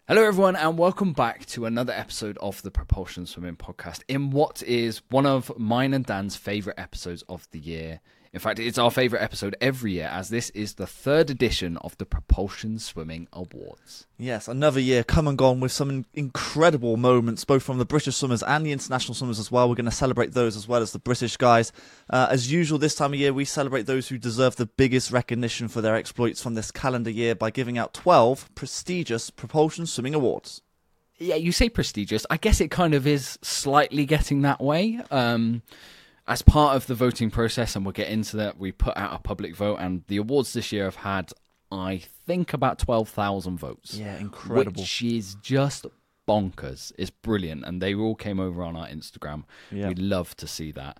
Hello everyone and welcome back to another episode of the Propulsion Swimming Podcast in what is one of mine and Dan's favourite episodes of the year. In fact, it's our favourite episode every year as this is the third edition of the Propulsion Swimming Awards. Yes, another year come and gone with some incredible moments, both from the British swimmers and the international swimmers as well. We're going to celebrate those as well as the British guys. As usual, this time of year, we celebrate those who deserve the biggest recognition for their exploits from this calendar year by giving out 12 prestigious Propulsion Swimming Awards. Yeah, you say prestigious. I guess it kind of is slightly getting that way. As part of the voting process, and we'll get into that, we put out a public vote, and the awards this year have had, I think, about 12,000 votes. Yeah, incredible. Which is just bonkers. It's brilliant, and they all came over on our Instagram. Yeah. We'd love to see that.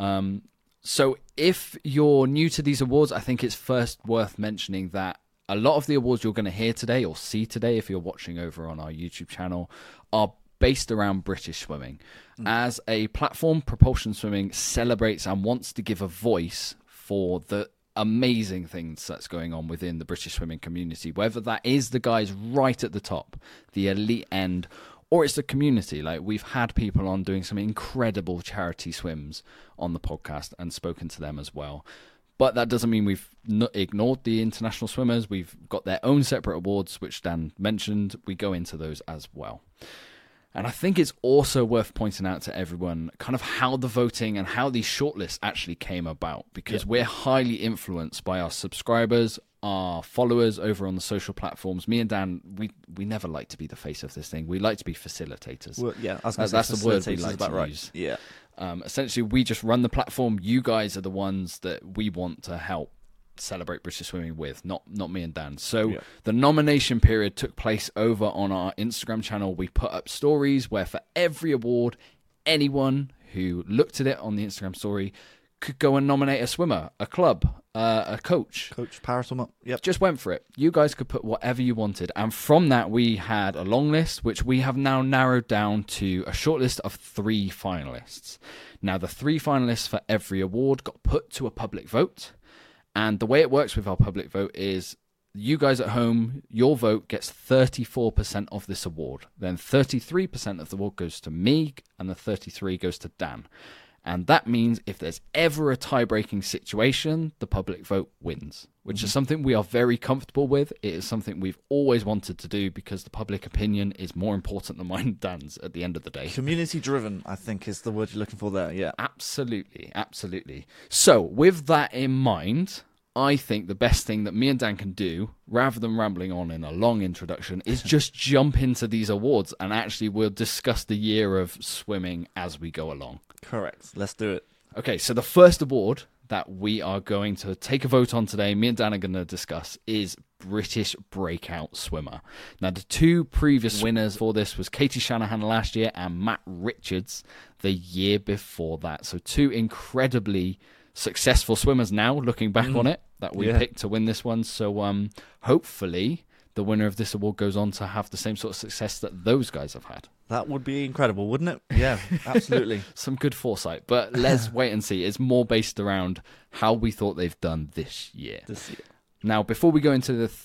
So if you're new to these awards, I think it's first worth mentioning that a lot of the awards you're going to hear today or see today, if you're watching over on our YouTube channel, are based around British swimming. As a platform, Propulsion Swimming celebrates and wants to give a voice for the amazing things that's going on within the British swimming community, whether that is the guys right at the top, the elite end, or it's the community. Like, we've had people on doing some incredible charity swims on the podcast and spoken to them as well. But that doesn't mean we've ignored the international swimmers. We've got their own separate awards, which Dan mentioned. We go into those as well. And I think it's also worth pointing out to everyone kind of how the voting and how these shortlists actually came about, because we're highly influenced by our subscribers, our followers over on the social platforms. Me and Dan, we never like to be the face of this thing. We like to be facilitators. Well, yeah, I was gonna say that's the word we facilitators like is about to right. use. Yeah. Essentially, we just run the platform. You guys are the ones that we want to help celebrate British swimming with, not me and Dan. So the nomination period took place over on our Instagram channel. We put up stories where for every award, anyone who looked at it on the Instagram story could go and nominate a swimmer, a club, a coach. Coach Paraswimmer. Yep. Just went for it. You guys could put whatever you wanted. And from that, we had a long list, which we have now narrowed down to a short list of 3 finalists. Now, the 3 finalists for every award got put to a public vote. And the way it works with our public vote is you guys at home, your vote gets 34% of this award. Then 33% of the award goes to me, and the 33% goes to Dan. And that means if there's ever a tie-breaking situation, the public vote wins, which is something we are very comfortable with. It is something we've always wanted to do because the public opinion is more important than mine and Dan's at the end of the day. Community-driven, I think, is the word you're looking for there, yeah. Absolutely, absolutely. So with that in mind, I think the best thing that me and Dan can do, rather than rambling on in a long introduction, is just jump into these awards, and actually we'll discuss the year of swimming as we go along. Correct. Let's do it. Okay, so the first award that we are going to take a vote on today, me and Dan are going to discuss, is British Breakout Swimmer. Now, the 2 previous winners for this was Katie Shanahan last year and Matt Richards the year before that. So 2 incredibly successful swimmers now, looking back on it, that we picked to win this one. So hopefully the winner of this award goes on to have the same sort of success that those guys have had. That would be incredible, wouldn't it? Yeah, absolutely. Some good foresight, but let's wait and see. It's more based around how we thought they've done this year. Now, before we go into the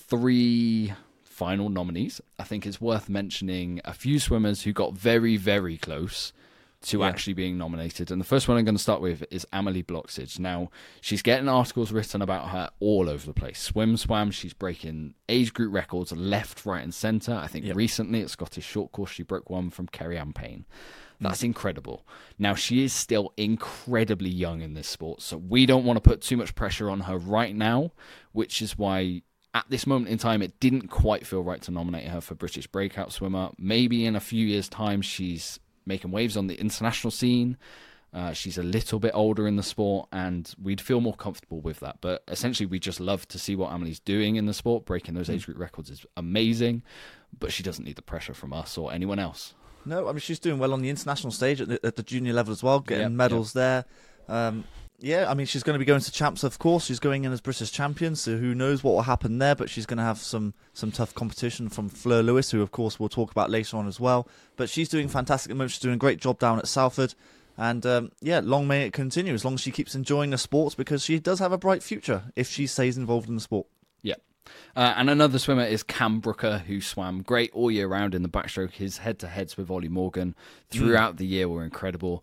3 final nominees, I think it's worth mentioning a few swimmers who got very, very close to actually being nominated. And the first one I'm going to start with is Amelie Bloxage. Now, she's getting articles written about her all over the place. Swam, she's breaking age group records left, right and centre. I think recently at Scottish Short Course, she broke one from Kerry-Anne Payne. That's incredible. Now, she is still incredibly young in this sport, so we don't want to put too much pressure on her right now, which is why at this moment in time, it didn't quite feel right to nominate her for British Breakout Swimmer. Maybe in a few years' time, she's making waves on the international scene. She's a little bit older in the sport, and we'd feel more comfortable with that. But essentially, we just love to see what Amelie's doing in the sport. Breaking those age group records is amazing, but she doesn't need the pressure from us or anyone else. No, I mean, she's doing well on the international stage at the junior level as well, getting medals there. Yeah, I mean, she's going to be going to champs, of course. She's going in as British champion, so who knows what will happen there, but she's going to have some tough competition from Fleur Lewis, who, of course, we'll talk about later on as well. But she's doing fantastic at the moment. She's doing a great job down at Salford. And, long may it continue, as long as she keeps enjoying the sports, because she does have a bright future if she stays involved in the sport. Yeah. And another swimmer is Cam Brooker, who swam great all year round in the backstroke. His head-to-heads with Ollie Morgan throughout the year were incredible.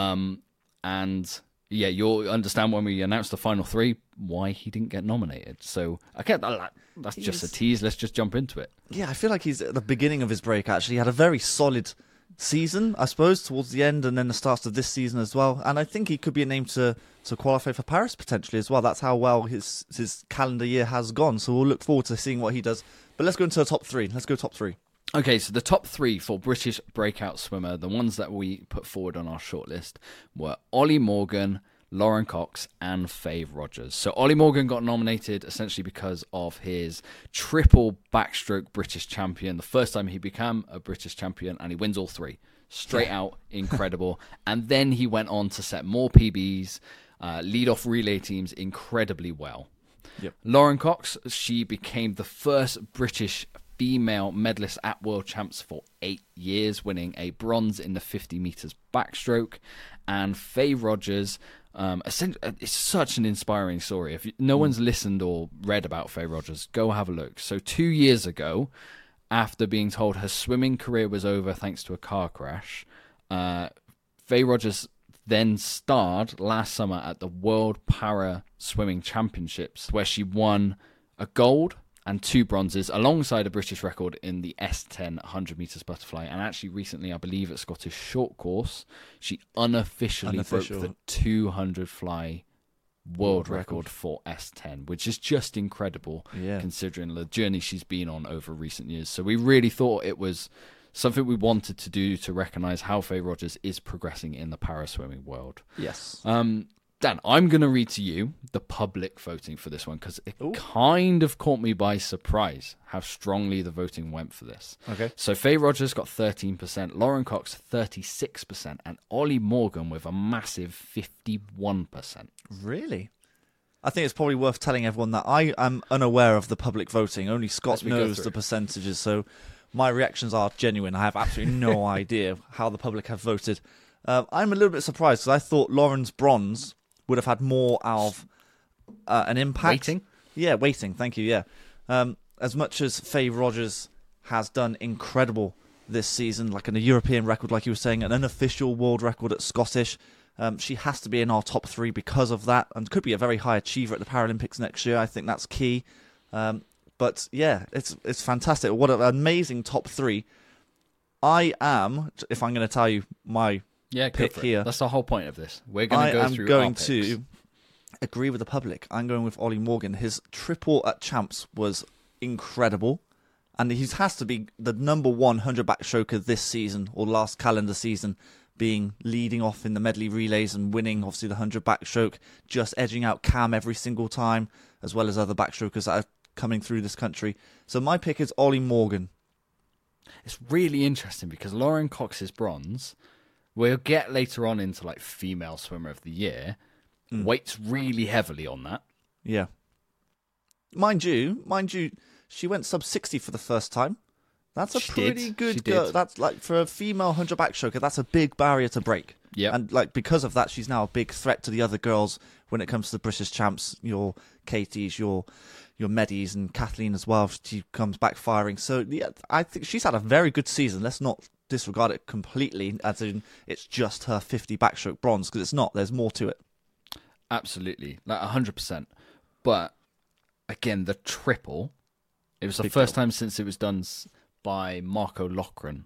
And yeah, you'll understand when we announce the final three why he didn't get nominated. So that's just a tease. Let's just jump into it. Yeah, I feel like he's at the beginning of his break, actually. He had a very solid season, I suppose, towards the end and then the start of this season as well. And I think he could be a name to qualify for Paris potentially as well. That's how well his calendar year has gone. So we'll look forward to seeing what he does. But let's go into the top three. Let's go top three. Okay, so the top three for British breakout swimmer, the ones that we put forward on our shortlist, were Ollie Morgan, Lauren Cox, and Faye Rogers. So Ollie Morgan got nominated essentially because of his triple backstroke British champion, the first time he became a British champion, and he wins all three. Straight out, incredible. And then he went on to set more PBs, lead off relay teams incredibly well. Yep. Lauren Cox, she became the first British female medalist at World Champs for 8 years, winning a bronze in the 50 meters backstroke. And Faye Rogers, it's such an inspiring story. If no one's listened or read about Faye Rogers, go have a look. So 2 years ago, after being told her swimming career was over thanks to a car crash, Faye Rogers then starred last summer at the World Para Swimming Championships, where she won a gold and 2 bronzes alongside a British record in the S10 100 metres butterfly. And actually recently, I believe at Scottish Short Course, she unofficially broke the 200 fly world record for S10, which is just incredible considering the journey she's been on over recent years. So we really thought it was something we wanted to do to recognise how Faye Rogers is progressing in the para-swimming world. Yes. Dan, I'm going to read to you the public voting for this one because it kind of caught me by surprise how strongly the voting went for this. Okay. So Faye Rogers got 13%, Lauren Cox 36%, and Ollie Morgan with a massive 51%. Really? I think it's probably worth telling everyone that I am unaware of the public voting. Only Scott knows the percentages, so my reactions are genuine. I have absolutely no idea how the public have voted. I'm a little bit surprised because I thought Lauren's bronze would have had more of an impact. Waiting? Yeah, waiting. Thank you, yeah. As much as Faye Rogers has done incredible this season, like in a European record, like you were saying, an unofficial world record at Scottish, she has to be in our top 3 because of that and could be a very high achiever at the Paralympics next year. I think that's key. But yeah, it's fantastic. What an amazing top 3. I am, if I'm going to tell you my pick here. That's the whole point of this. We're going to go through our picks. I'm going to agree with the public. I'm going with Ollie Morgan. His triple at Champs was incredible. And he has to be the number 1 100 backstroker this season or last calendar season, being leading off in the medley relays and winning, obviously, the 100 backstroke, just edging out Cam every single time, as well as other backstrokers that are coming through this country. So my pick is Ollie Morgan. It's really interesting because Lauren Cox's bronze, we'll get later on into like female swimmer of the year, weights really heavily on that. Yeah. Mind you, she went sub 60 for the first time. That's a pretty good go. That's like for a female 100 backstroker, that's a big barrier to break. Yeah. And like because of that, she's now a big threat to the other girls when it comes to the British champs, your Katie's, your Medis and Kathleen as well. She comes back firing. So yeah, I think she's had a very good season. Let's not disregard it completely as in it's just her 50 backstroke bronze, because it's not. There's more to it. Absolutely. Like 100%. But again, the triple, it was the first time since it was done by Marco Loughran.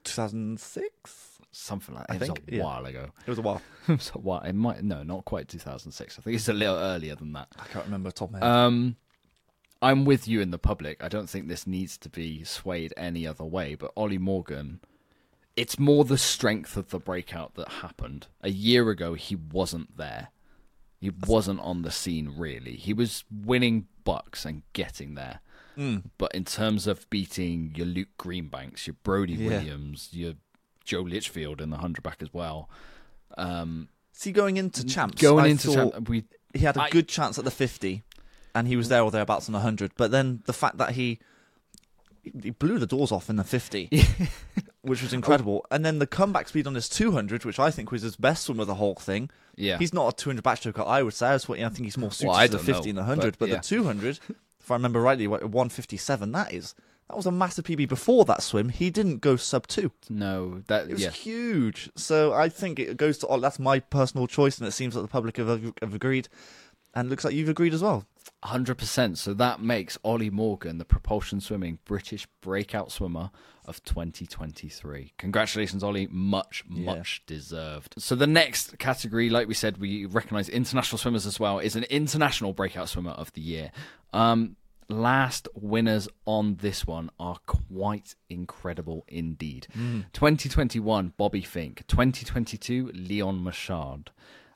2006? Something like that. It was a while ago. It was a while. It was a while. It might, no, not quite 2006. I think it's a little earlier than that. I can't remember top of my head. I'm with you in the public. I don't think this needs to be swayed any other way. But Ollie Morgan, it's more the strength of the breakout that happened. A year ago, he wasn't there. He wasn't on the scene, really. He was winning bucks and getting there. But in terms of beating your Luke Greenbanks, your Brody Williams, your Joe Litchfield in the 100 back as well. See, going into champs, he had a good chance at the 50, and he was there or thereabouts on the 100. But then the fact that he blew the doors off in the 50, which was incredible. And then the comeback speed on his 200, which I think was his best swim of the whole thing. Yeah, he's not a 200 backstroker, I would say. I think he's more suited to the 50 and the 100. But the 200, if I remember rightly, 1:57. That was a massive PB before that swim. He didn't go sub-2. No, it was huge. So I think it goes to that's my personal choice, and it seems that the public have agreed, and it looks like you've agreed as well. 100%. So that makes Ollie Morgan the propulsion swimming British breakout swimmer of 2023. Congratulations, Ollie. Much deserved. So the next category, like we said, we recognise international swimmers as well, is an international breakout swimmer of the year. Last winners on this one are quite incredible indeed. 2021, Bobby Fink. 2022, Leon Machard.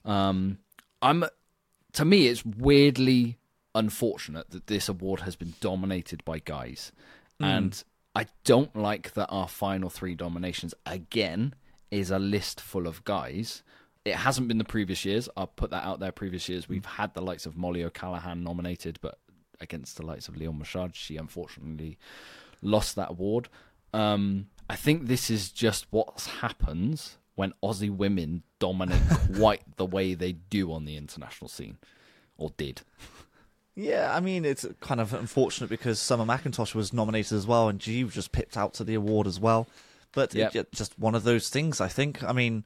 To me, it's weirdly unfortunate that this award has been dominated by guys. And I don't like that our final 3 nominations, again, is a list full of guys. It hasn't been the previous years. I'll put that out there. Previous years, we've had the likes of Molly O'Callaghan nominated, but against the likes of Leon Machard, she unfortunately lost that award. I think this is just what happens when Aussie women dominate quite the way they do on the international scene, or did. Yeah, I mean, it's kind of unfortunate because Summer McIntosh was nominated as well, and she was just pipped out to the award as well. But it's just one of those things, I think. I mean,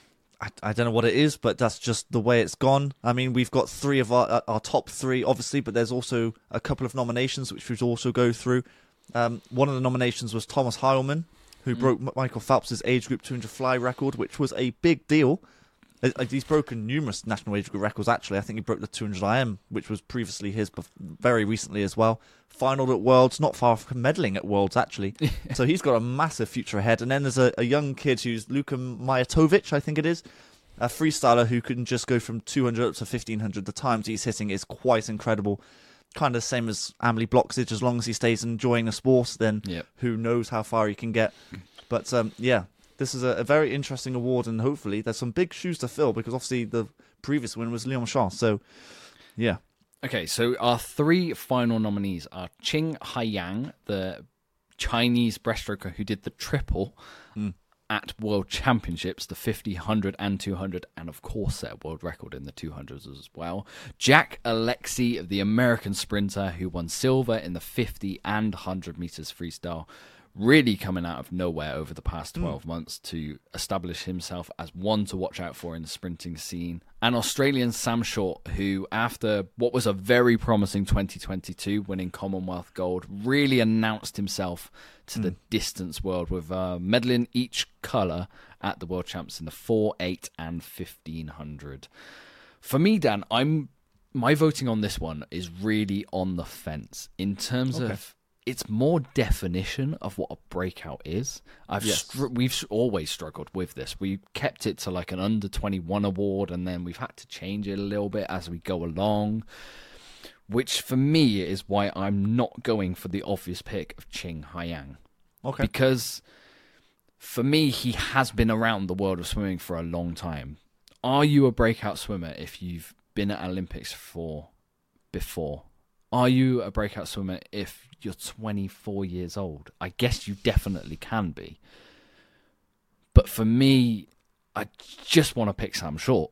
I don't know what it is, but that's just the way it's gone. I mean, we've got 3 of our top 3, obviously, but there's also a couple of nominations which we should also go through. One of the nominations was Thomas Heilman, who broke Michael Phelps' age group 200 fly record, which was a big deal. He's broken numerous national age group records, actually. I think he broke the 200 IM, which was previously his very recently as well. Finaled at Worlds, not far from medaling at Worlds, actually. So he's got a massive future ahead. And then there's a young kid who's Luka Mijatovic, I think it is, a freestyler who can just go from 200 up to 1500. The times he's hitting is quite incredible. Kind of the same as Amelie Bloxage. As long as he stays enjoying the sport, then who knows how far he can get. But this is a very interesting award, and hopefully there's some big shoes to fill because obviously the previous winner was Leon Machard. So, yeah. Okay, so our 3 final nominees are Qing Haiyang, the Chinese breaststroker who did the triple at World Championships, the 50, 100 and 200, and of course set a world record in the 200s as well. Jack Alexey, the American sprinter who won silver in the 50 and 100 meters freestyle, really coming out of nowhere over the past 12 months to establish himself as one to watch out for in the sprinting scene. And Australian Sam Short, who after what was a very promising 2022, winning Commonwealth gold, really announced himself to the distance world with medaling each colour at the World Champs in the 4, 8 and 1500. For me, Dan, my voting on this one is really on the fence in terms of it's more definition of what a breakout is. We've always struggled with this. We kept it to like an under 21 award, and then we've had to change it a little bit as we go along, which for me is why I'm not going for the obvious pick of Qing Haiyang. Okay. Because for me, he has been around the world of swimming for a long time. Are you a breakout swimmer if you've been at Olympics before? Are you a breakout swimmer if you're 24 years old? I guess you definitely can be. But for me, I just want to pick Sam Short.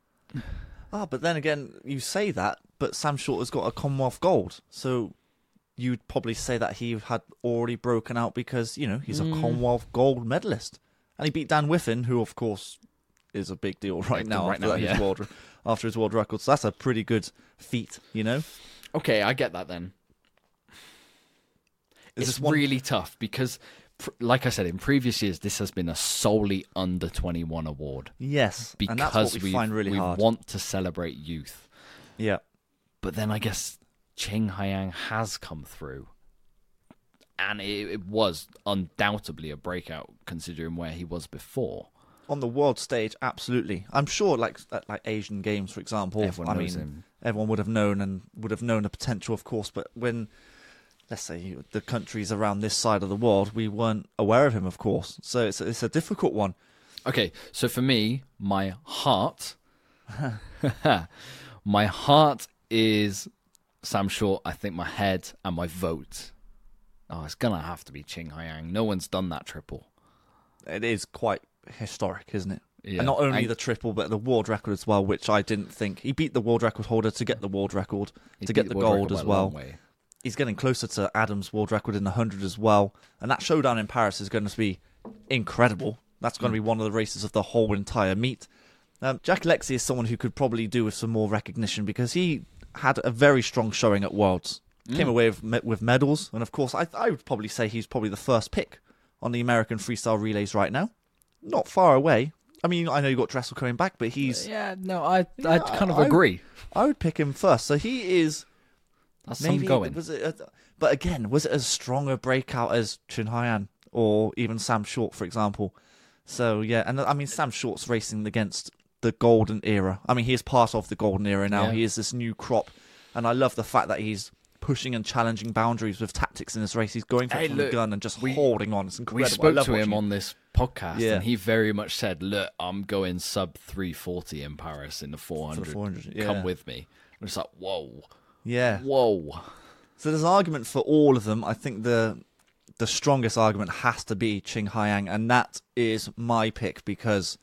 But then again, you say that, but Sam Short has got a Commonwealth gold. So you'd probably say that he had already broken out because, he's a Commonwealth gold medalist. And he beat Dan Whiffen, who, of course, is a big deal after his world record. So that's a pretty good feat, Okay, I get that then. It's really tough because, like I said, in previous years, this has been a solely under 21 award. Yes, because and that's what we find really hard. We want to celebrate youth. Yeah. But then I guess Qing Haiyang has come through. And it was undoubtedly a breakout considering where he was before. On the world stage, absolutely. I'm sure, like Asian Games, for example. Everyone knows him. Everyone would have known the potential, of course. But when, let's say, the countries around this side of the world, we weren't aware of him, of course. So it's a difficult one. Okay, so for me, my heart is Sam Short. I think my head and my vote. It's gonna have to be Qing Haiyang. No one's done that triple. It is quite historic, isn't it? Yeah. And not only the triple, but the world record as well, which I didn't think. He beat the world record holder to get the world record, to get the gold as well. he's getting closer to Adam's world record in the 100 as well. And that showdown in Paris is going to be incredible. That's going to be one of the races of the whole entire meet. Jack Alexi is someone who could probably do with some more recognition because he had a very strong showing at Worlds. Came away with medals. And of course, I would probably say he's probably the first pick on the American freestyle relays right now. Not far away. I mean, I know you got Dressel coming back, but he's... I kind of agree. I would pick him first. So he is... That's some going. But again, was it as strong a breakout as Chin Haiyan or even Sam Short, for example? So, yeah. And I mean, Sam Short's racing against the golden era. I mean, he is part of the golden era now. Yeah. He is this new crop. And I love the fact that he's pushing and challenging boundaries with tactics in this race. He's going for it from the gun and just holding on. It's incredible. We spoke to him on this podcast, and he very much said, look, I'm going sub 340 in Paris in the 400. Come with me. And it's like, whoa. Yeah. Whoa. So there's an argument for all of them. I think the strongest argument has to be Chin Haiyan, and that is my pick because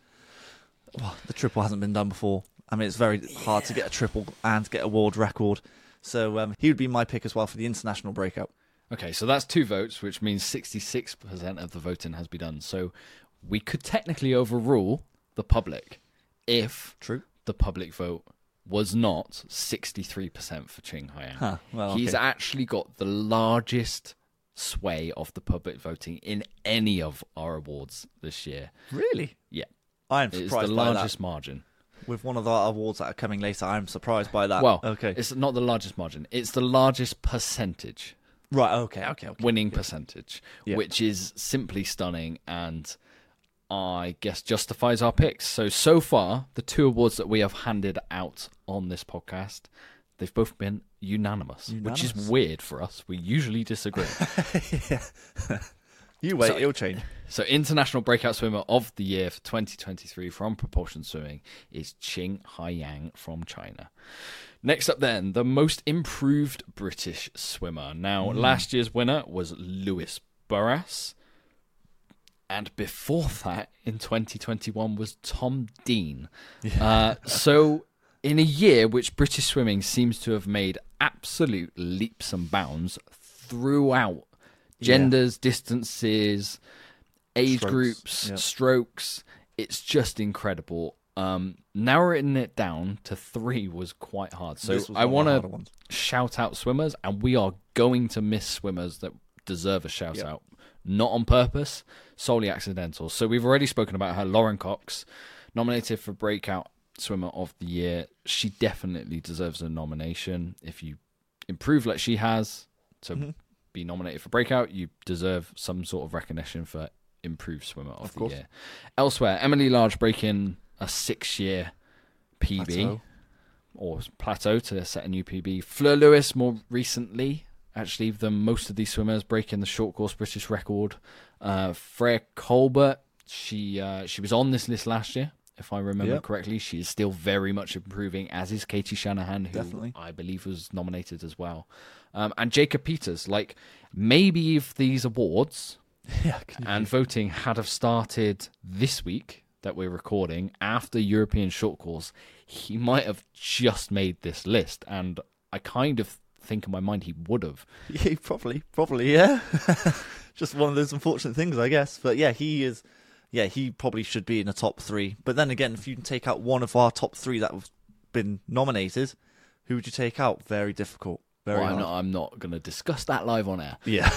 the triple hasn't been done before. I mean, it's very hard to get a triple and get a world record. So he would be my pick as well for the international breakout. Okay, so that's 2 votes, which means 66% of the voting has been done. So we could technically overrule the public if the public vote was not 63% for Chin Haiyan. He's actually got the largest sway of the public voting in any of our awards this year. Really? Yeah. I am surprised by that. It's the largest margin. With one of the awards that are coming later, I'm surprised by that. Well, it's not the largest margin. It's the largest percentage. Right, okay. Winning percentage, which is simply stunning and I guess justifies our picks. So far, the 2 awards that we have handed out on this podcast, they've both been unanimous. Which is weird for us. We usually disagree. You wait, it'll change. So International Breakout Swimmer of the Year for 2023 from Propulsion Swimming is Chin Haiyan from China. Next up then, the most improved British swimmer. Now, last year's winner was Lewis Burras. And before that, in 2021, was Tom Dean. Yeah. So in a year which British swimming seems to have made absolute leaps and bounds throughout genders, distances, age groups, strokes. It's just incredible. Narrowing it down to 3 was quite hard. So I want to shout out swimmers, and we are going to miss swimmers that deserve a shout out. Not on purpose, solely accidental. So we've already spoken about her. Lauren Cox, nominated for Breakout Swimmer of the Year. She definitely deserves a nomination. If you improve like she has to be nominated for Breakout, you deserve some sort of recognition for Improved Swimmer of the Year. Elsewhere, Emily Large breaking a 6-year PB or plateau to set a new PB. Fleur Lewis more recently, actually, than most of these swimmers, breaking the short course British record. Freya Colbert, she was on this list last year, if I remember correctly. She is still very much improving, as is Katie Shanahan, who I believe was nominated as well. And Jacob Peters, like, maybe if these awards and voting had have started this week that we're recording after European short course, he might have just made this list. And I kind of think in my mind he would have. Yeah, probably, yeah. Just one of those unfortunate things, I guess. But yeah, he is. Yeah, he probably should be in the top 3. But then again, if you can take out one of our top 3 that have been nominated, who would you take out? Very difficult. Very hard. I'm not going to discuss that live on air. Yeah.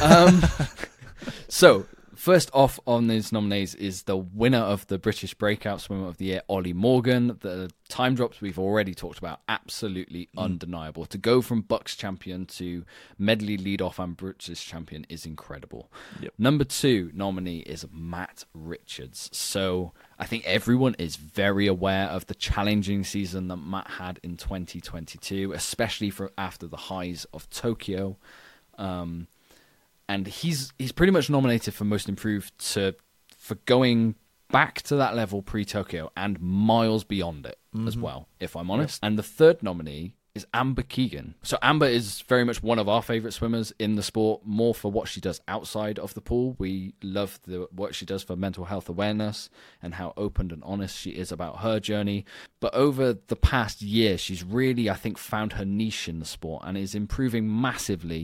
So, first off on these nominees is the winner of the British Breakout Swimmer of the Year, Ollie Morgan. The time drops we've already talked about, absolutely undeniable. To go from Bucks champion to medley lead-off and British champion is incredible. Yep. Number 2 nominee is Matt Richards. So I think everyone is very aware of the challenging season that Matt had in 2022, especially after the highs of Tokyo. And he's pretty much nominated for Most Improved for going back to that level pre-Tokyo and miles beyond it as well, if I'm honest. Yep. And the 3rd nominee is Amber Keegan. So Amber is very much one of our favourite swimmers in the sport, more for what she does outside of the pool. We love the work she does for mental health awareness and how open and honest she is about her journey. But over the past year, she's really, I think, found her niche in the sport and is improving massively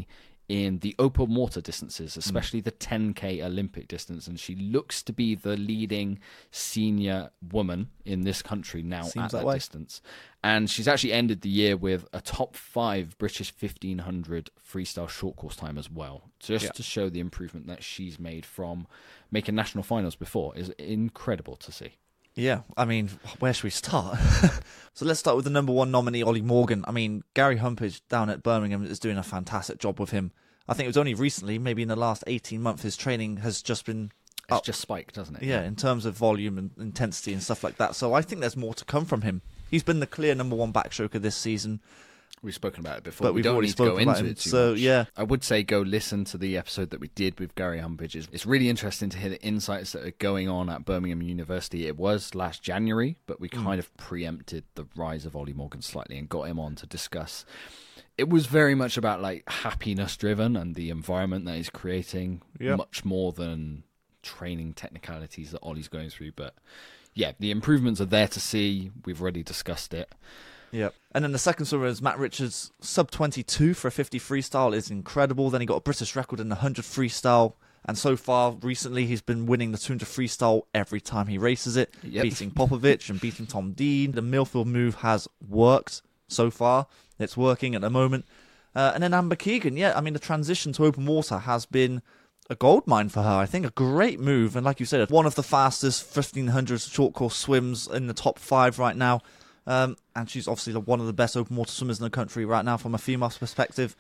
in the open water distances, especially the 10K Olympic distance. And she looks to be the leading senior woman in this country now at that distance. And she's actually ended the year with a top 5 British 1500 freestyle short course time as well. Just to show the improvement that she's made from making national finals before is incredible to see. Yeah, I mean, where should we start? So let's start with the number 1 nominee, Ollie Morgan. I mean, Gary Humpage down at Birmingham is doing a fantastic job with him. I think it was only recently, maybe in the last 18 months, his training has just been up. It's just spiked, doesn't it? Yeah, in terms of volume and intensity and stuff like that. So I think there's more to come from him. He's been the clear number 1 backstroker this season. We've spoken about it before, but we don't need to go into it too much. Yeah. I would say go listen to the episode that we did with Gary Humpage. It's really interesting to hear the insights that are going on at Birmingham University. It was last January, but we kind of preempted the rise of Ollie Morgan slightly and got him on to discuss. It was very much about like happiness driven and the environment that he's creating, much more than training technicalities that Ollie's going through. But yeah, the improvements are there to see. We've already discussed it. Yeah. And then the second swimmer is Matt Richards. Sub 22 for a 50 freestyle is incredible. Then he got a British record in the 100 freestyle. And so far, recently, he's been winning the 200 freestyle every time he races it, beating Popovic and beating Tom Dean. The Millfield move has worked so far. It's working at the moment. And then Amber Keegan. Yeah, I mean, the transition to open water has been a goldmine for her. I think a great move. And like you said, one of the fastest 1500 short course swims in the top 5 right now. And she's obviously one of the best open water swimmers in the country right now from a female's perspective.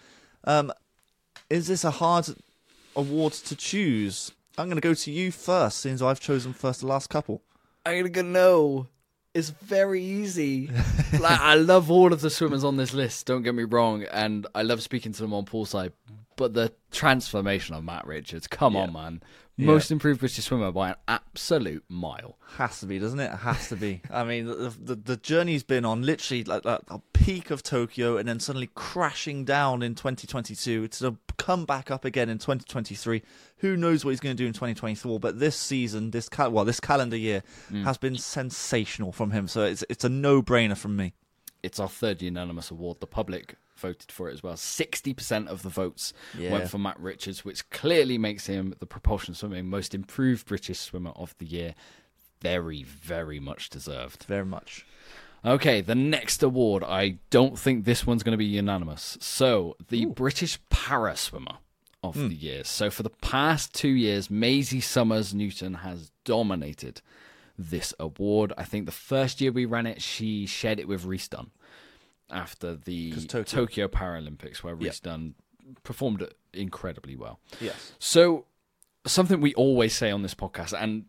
Is this a hard award to choose? I'm going to go to you first, since I've chosen first the last couple. I'm going to go no. It's very easy. Like, I love all of the swimmers on this list, don't get me wrong, and I love speaking to them on poolside. But the transformation of Matt Richards, come on, man. Most improved British swimmer by an absolute mile. Has to be, doesn't it? It has to be. I mean, the journey's been on literally like a peak of Tokyo and then suddenly crashing down in 2022 to come back up again in 2023. Who knows what he's going to do in 2024? But this season, this calendar year has been sensational from him. So it's a no-brainer from me. It's our third unanimous award. The public voted for it as well. 60% of the votes went for Matt Richards, which clearly makes him the propulsion swimming most improved British swimmer of the year. Very, very much deserved. Very much. Okay, the next award, I don't think this one's going to be unanimous. So, the British para swimmer of the year. So, for the past 2 years, Maisie Summers Newton has dominated this award. I think the first year we ran it, she shared it with Reese Dunn after the Tokyo Paralympics, where Reese Dunn performed incredibly well. Yes. So, something we always say on this podcast, and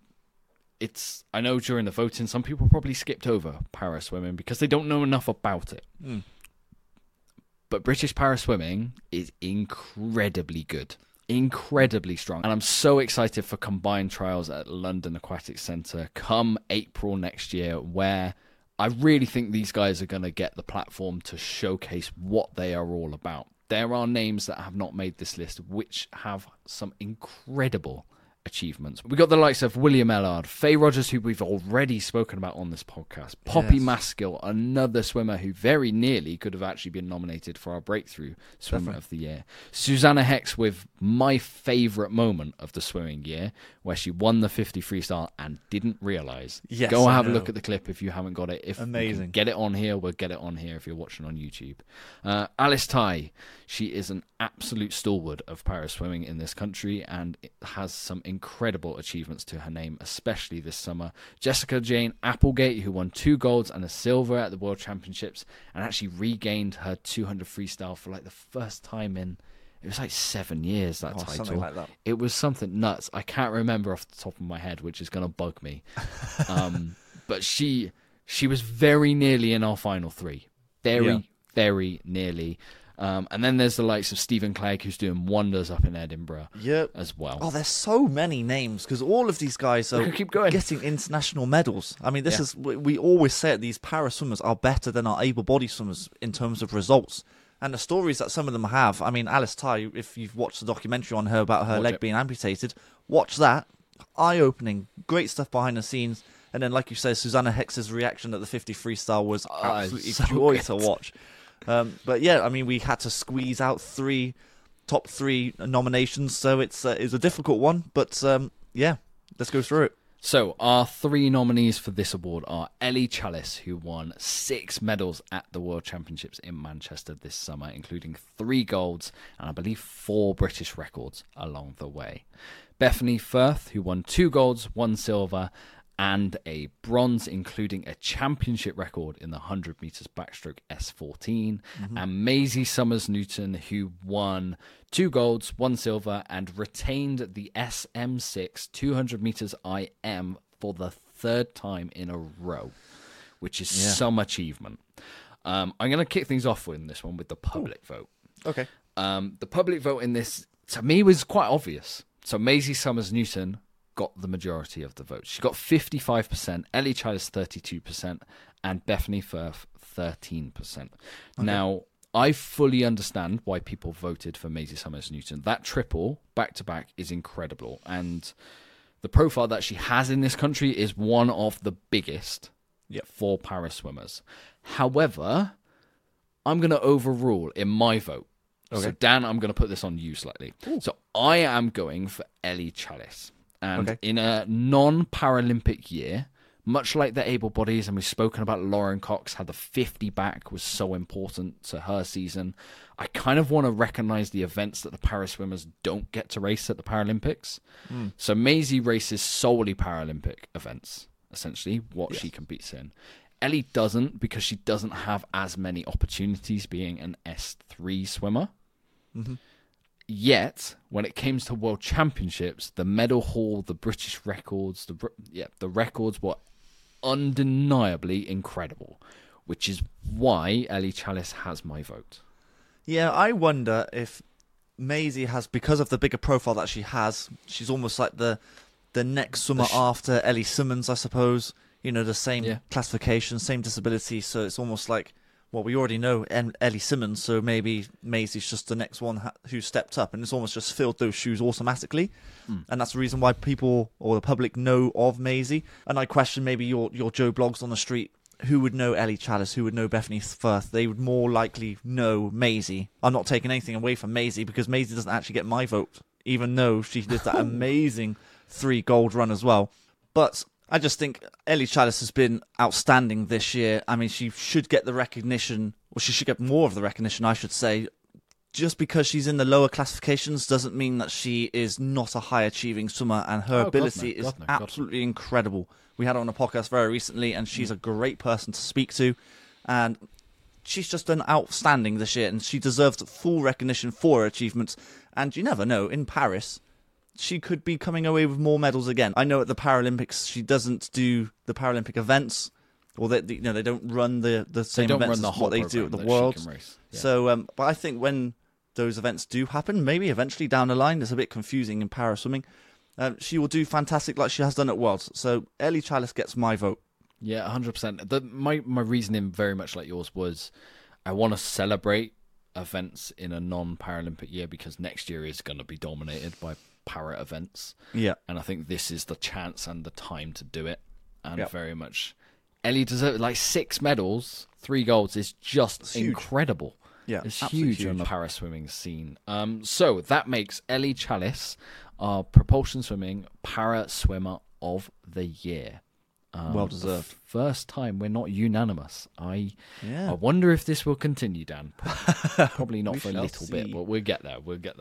I know during the voting, some people probably skipped over para swimming because they don't know enough about it. But British para swimming is incredibly good. Incredibly strong. And I'm so excited for combined trials at London Aquatic Centre come April next year, where I really think these guys are going to get the platform to showcase what they are all about. There are names that have not made this list which have some incredible achievements. We got the likes of William Ellard, Faye Rogers, who we've already spoken about on this podcast, Poppy Maskill, another swimmer who very nearly could have actually been nominated for our breakthrough swimmer of the year. Susanna Hex with my favourite moment of the swimming year, where she won the 50 freestyle and didn't realise. Go and have a look at the clip if you haven't got it. If amazing. We can get it on here, we'll get it on here if you're watching on YouTube. Alice Tai, she is an absolute stalwart of para swimming in this country and has some incredible achievements to her name, especially this summer. Jessica Jane Applegate, who won 2 golds and a silver at the World Championships and actually regained her 200 freestyle for like the first time in, it was like 7 years, that title. Something like that. It was something nuts. I can't remember off the top of my head, which is going to bug me. But she was very nearly in our final 3. Very nearly. And then there's the likes of Stephen Clegg, who's doing wonders up in Edinburgh as well. Oh, there's so many names, because all of these guys are getting international medals. I mean, this is, we always say it, these para swimmers are better than our able-bodied swimmers in terms of results. And the stories that some of them have, I mean, Alice Tai, if you've watched the documentary on her about her leg being amputated, watch that. Eye-opening, great stuff behind the scenes. And then, like you said, Susanna Hex's reaction at the 50 freestyle was absolutely joy to watch. But yeah, I mean, we had to squeeze out 3 top 3 nominations, so it's a difficult one. But yeah, let's go through it. So our 3 nominees for this award are Ellie Chalice, who won 6 medals at the World Championships in Manchester this summer, including 3 golds and I believe 4 British records along the way. Bethany Firth, who won 2 golds, 1 silver, and a bronze, including a championship record in the 100 metres backstroke S14. And Maisie Summers-Newton, who won 2 golds, 1 silver, and retained the SM6 200 metres IM for the 3rd time in a row, which is some achievement. I'm going to kick things off in this one with the public vote. Okay. The public vote in this, to me, was quite obvious. So Maisie Summers-Newton got the majority of the votes. She got 55%, Ellie Chalice 32%, and Bethany Firth 13%. Okay. Now, I fully understand why people voted for Maisie Summers-Newton. That triple, back-to-back, is incredible. And the profile that she has in this country is one of the biggest for para swimmers. However, I'm going to overrule in my vote. Okay. So, Dan, I'm going to put this on you slightly. Ooh. So, I am going for Ellie Chalice. And in a non-Paralympic year, much like the able bodies, and we've spoken about Lauren Cox, how the 50 back was so important to her season, I kind of want to recognise the events that the para swimmers don't get to race at the Paralympics. So Maisie races solely Paralympic events, essentially, what she competes in. Ellie doesn't, because she doesn't have as many opportunities being an S3 swimmer. Yet, when it came to World Championships, the medal haul, the British records, the records were undeniably incredible, which is why Ellie Chalice has my vote. Yeah, I wonder if Maisie has, because of the bigger profile that she has, she's almost like the next swimmer after Ellie Simmonds, I suppose. You know, the same classification, same disability, so it's almost like, well, we already know Ellie Simmonds, so maybe Maisie's just the next one who stepped up, and it's almost just filled those shoes automatically. And that's the reason why people or the public know of Maisie. And I question maybe your Joe Blogs on the street, who would know Ellie Chalice, who would know Bethany Firth? They would more likely know Maisie. I'm not taking anything away from Maisie, because Maisie doesn't actually get my vote, even though she did that amazing 3 gold run as well. But I just think Ellie Chalice has been outstanding this year. I mean, she should get the recognition, or she should get more of the recognition, I should say. Just because she's in the lower classifications doesn't mean that she is not a high-achieving swimmer, and her ability is absolutely incredible. We had her on a podcast very recently, and she's a great person to speak to. And she's just done outstanding this year, and she deserves full recognition for her achievements. And you never know, in Paris, she could be coming away with more medals again. I know at the Paralympics she doesn't do the Paralympic events, or they don't run the same events as what they do at the Worlds. So, but I think when those events do happen, maybe eventually down the line, it's a bit confusing in para swimming, she will do fantastic like she has done at Worlds. So Ellie Chalice gets my vote. Yeah, 100%. My reasoning, very much like yours, was I want to celebrate events in a non-Paralympic year, because next year is going to be dominated by para events. Yeah. And I think this is the chance and the time to do it. And very much Ellie deserves, like, 6 medals, 3 golds is just incredible. Yeah, it's huge on the para swimming scene. So that makes Ellie Chalice our propulsion swimming para swimmer of the year. Well deserved. First time we're not unanimous. I wonder if this will continue, Dan. Probably not for a little bit, but we'll get there.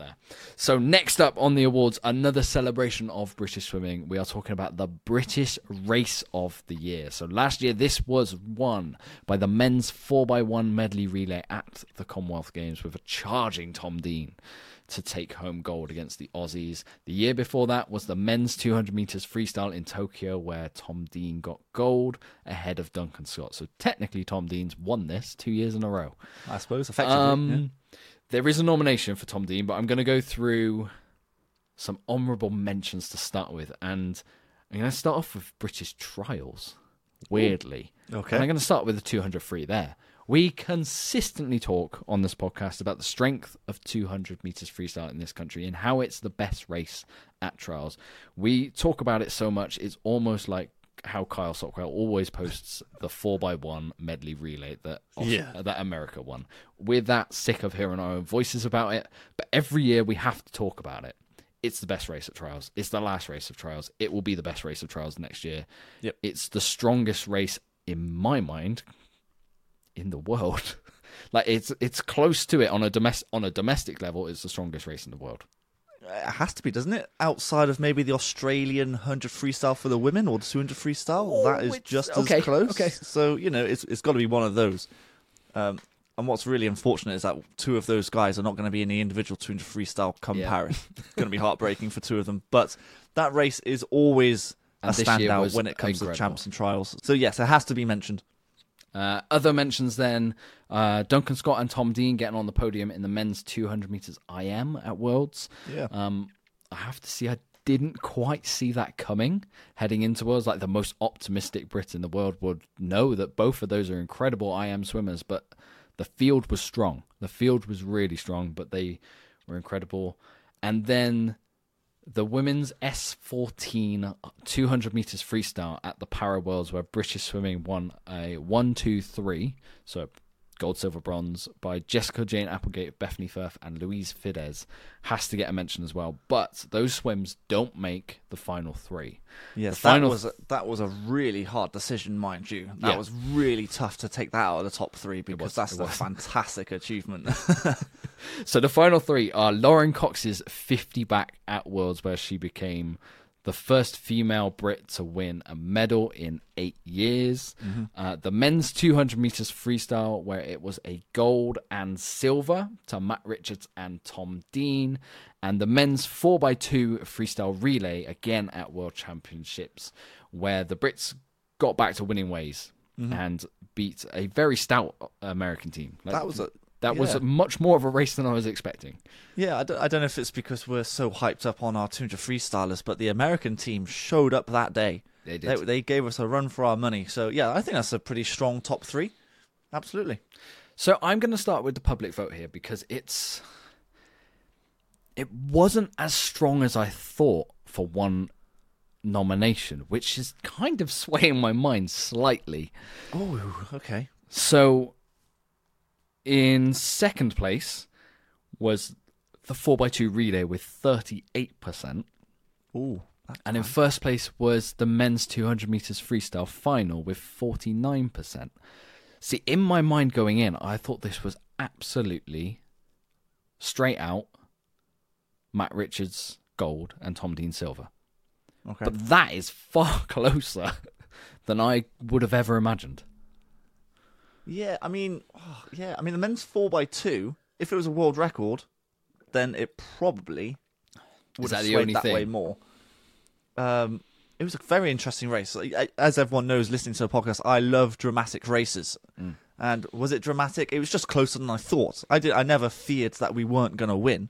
So next up on the awards, another celebration of British swimming. We are talking about the British Race of the Year. So last year, this was won by the men's 4x1 medley relay at the Commonwealth Games, with a charging Tom Dean to take home gold against the Aussies. The year before that was the men's 200 metres freestyle in Tokyo, where Tom Dean got gold ahead of Duncan Scott. So technically Tom Dean's won this 2 years in a row, I suppose, effectively. There is a nomination for Tom Dean, but I'm going to go through some honourable mentions to start with, and I'm going to start off with British trials, weirdly. Okay. And I'm going to start with the 200 free there. We consistently talk on this podcast about the strength of 200 metres freestyle in this country and how it's the best race at trials. We talk about it so much, it's almost like how Kyle Sockwell always posts the 4x1 medley relay that America won. We're that sick of hearing our own voices about it, but every year we have to talk about it. It's the best race at Trials. It's the last race of Trials. It will be the best race of Trials next year. Yep. It's the strongest race, in my mind, in the world. Like, it's close to it on a domestic level. It's the strongest race in the world. It has to be, doesn't it? Outside of maybe the Australian 100 freestyle for the women or the 200 freestyle, that is just as close. Okay. So, it's got to be one of those. And what's really unfortunate is that two of those guys are not going to be in the individual 200 freestyle come Paris. It's going to be heartbreaking for two of them. But that race is always a standout when it comes to champs and trials. So, yes, it has to be mentioned. Other mentions then, Duncan Scott and Tom Dean getting on the podium in the men's 200 meters IM at Worlds. Yeah. I have to see, I didn't quite see that coming heading into Worlds. Like, the most optimistic Brit in the world would know that both of those are incredible IM swimmers, but the field was strong. The field was really strong, but they were incredible. And then the women's S14 200 meters freestyle at the Para Worlds, where British Swimming won a 1-2-3, so gold, silver, bronze, by Jessica Jane Applegate, Bethany Firth, and Louise Fidesz, has to get a mention as well. But those swims don't make the final three. Yes, that was a really hard decision, mind you. That was really tough to take that out of the top three, because that's a fantastic achievement. So the final three are Lauren Cox's 50 back at Worlds, where she became the first female Brit to win a medal in 8 years. Mm-hmm. The men's 200 meters freestyle, where it was a gold and silver to Matt Richards and Tom Dean. And the men's 4x2 freestyle relay, again at World Championships, where the Brits got back to winning ways and beat a very stout American team. That was much more of a race than I was expecting. Yeah, I don't know if it's because we're so hyped up on our 200 freestylers, but the American team showed up that day. They did. They gave us a run for our money. So, yeah, I think that's a pretty strong top three. Absolutely. So I'm going to start with the public vote here, because it wasn't as strong as I thought for one nomination, which is kind of swaying my mind slightly. Oh, okay. So in second place was the 4x2 relay with 38%. Ooh. And in first place was the men's 200 meters freestyle final with 49%. See, in my mind going in, I thought this was absolutely straight out Matt Richards gold and Tom Dean silver. Okay. But that is far closer than I would have ever imagined. Yeah, I mean, the men's 4x2, if it was a world record, then it probably would have swayed that way more. It was a very interesting race. As everyone knows, listening to the podcast, I love dramatic races. And was it dramatic? It was just closer than I thought. I never feared that we weren't going to win.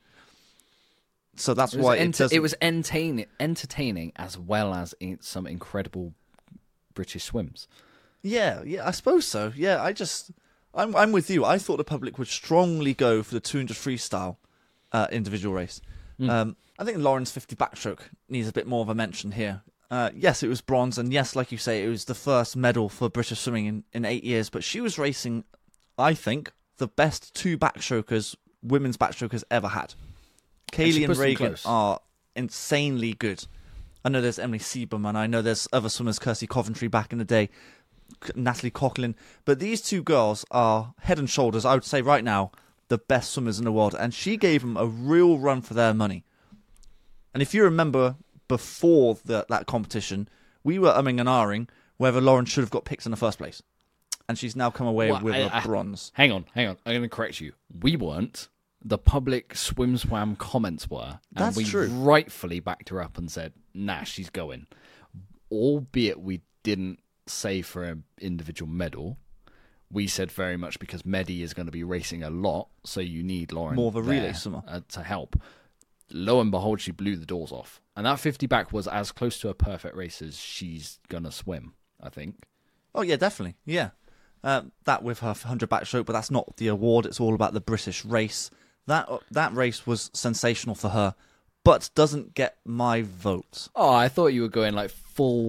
So that's why it was entertaining as well as some incredible British swims. Yeah, I suppose so. Yeah, I'm with you. I thought the public would strongly go for the 200 freestyle individual race. I think Lauren's 50 backstroke needs a bit more of a mention here. Yes, it was bronze, and yes, like you say, it was the first medal for British swimming in 8 years, but she was racing, I think, the best two backstrokers women's backstrokers ever had. Kaylee and Reagan are insanely good. I know there's Emily Seaborn, and I know there's other swimmers, Kirsty Coventry back in the day, Natalie Coughlin, but these two girls are head and shoulders, I would say right now, the best swimmers in the world, and she gave them a real run for their money. And if you remember, before that competition, we were umming and ahhing whether Lauren should have got picked in the first place. And she's now come away with a bronze. Hang on. I'm going to correct you. We weren't. The public swim swam comments were. And That's true. Rightfully backed her up and said, nah, she's going. Albeit we didn't say for an individual medal. We said very much because Medi is going to be racing a lot, so you need Lauren more of a relay swimmer to help. Lo and behold, she blew the doors off. And that 50 back was as close to a perfect race as she's going to swim, I think. Oh, yeah, definitely. Yeah. That with her 100 backstroke, but that's not the award. It's all about the British race. That race was sensational for her, but doesn't get my vote. Oh, I thought you were going like full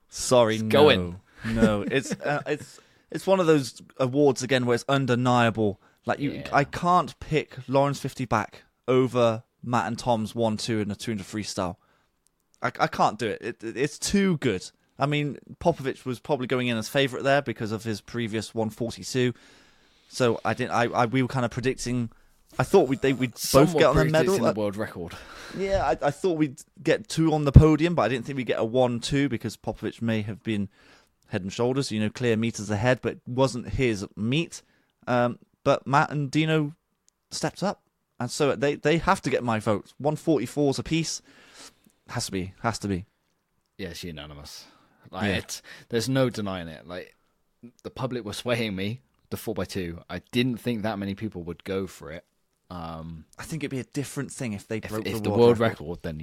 Sorry, no. Going. No, it's one of those awards again where it's undeniable. Like I can't pick Lauren's 50 back over Matt and Tom's 1-2 in a 200 freestyle. I can't do it. It's too good. I mean, Popovich was probably going in as favourite there because of his previous 142. So we were kind of predicting. I thought we'd both get on the medal. The world record. Yeah, I thought we'd get 2 on the podium, but I didn't think we'd get a 1-2 because Popovich may have been head and shoulders, clear meters ahead, but it wasn't his meet. But Matt and Dino stepped up, and so they have to get my vote. 144s apiece. Has to be. Yeah, it's unanimous. There's no denying it. Like, the public were swaying me, the 4x2. I didn't think that many people would go for it. I think it'd be a different thing if they broke the world record. Then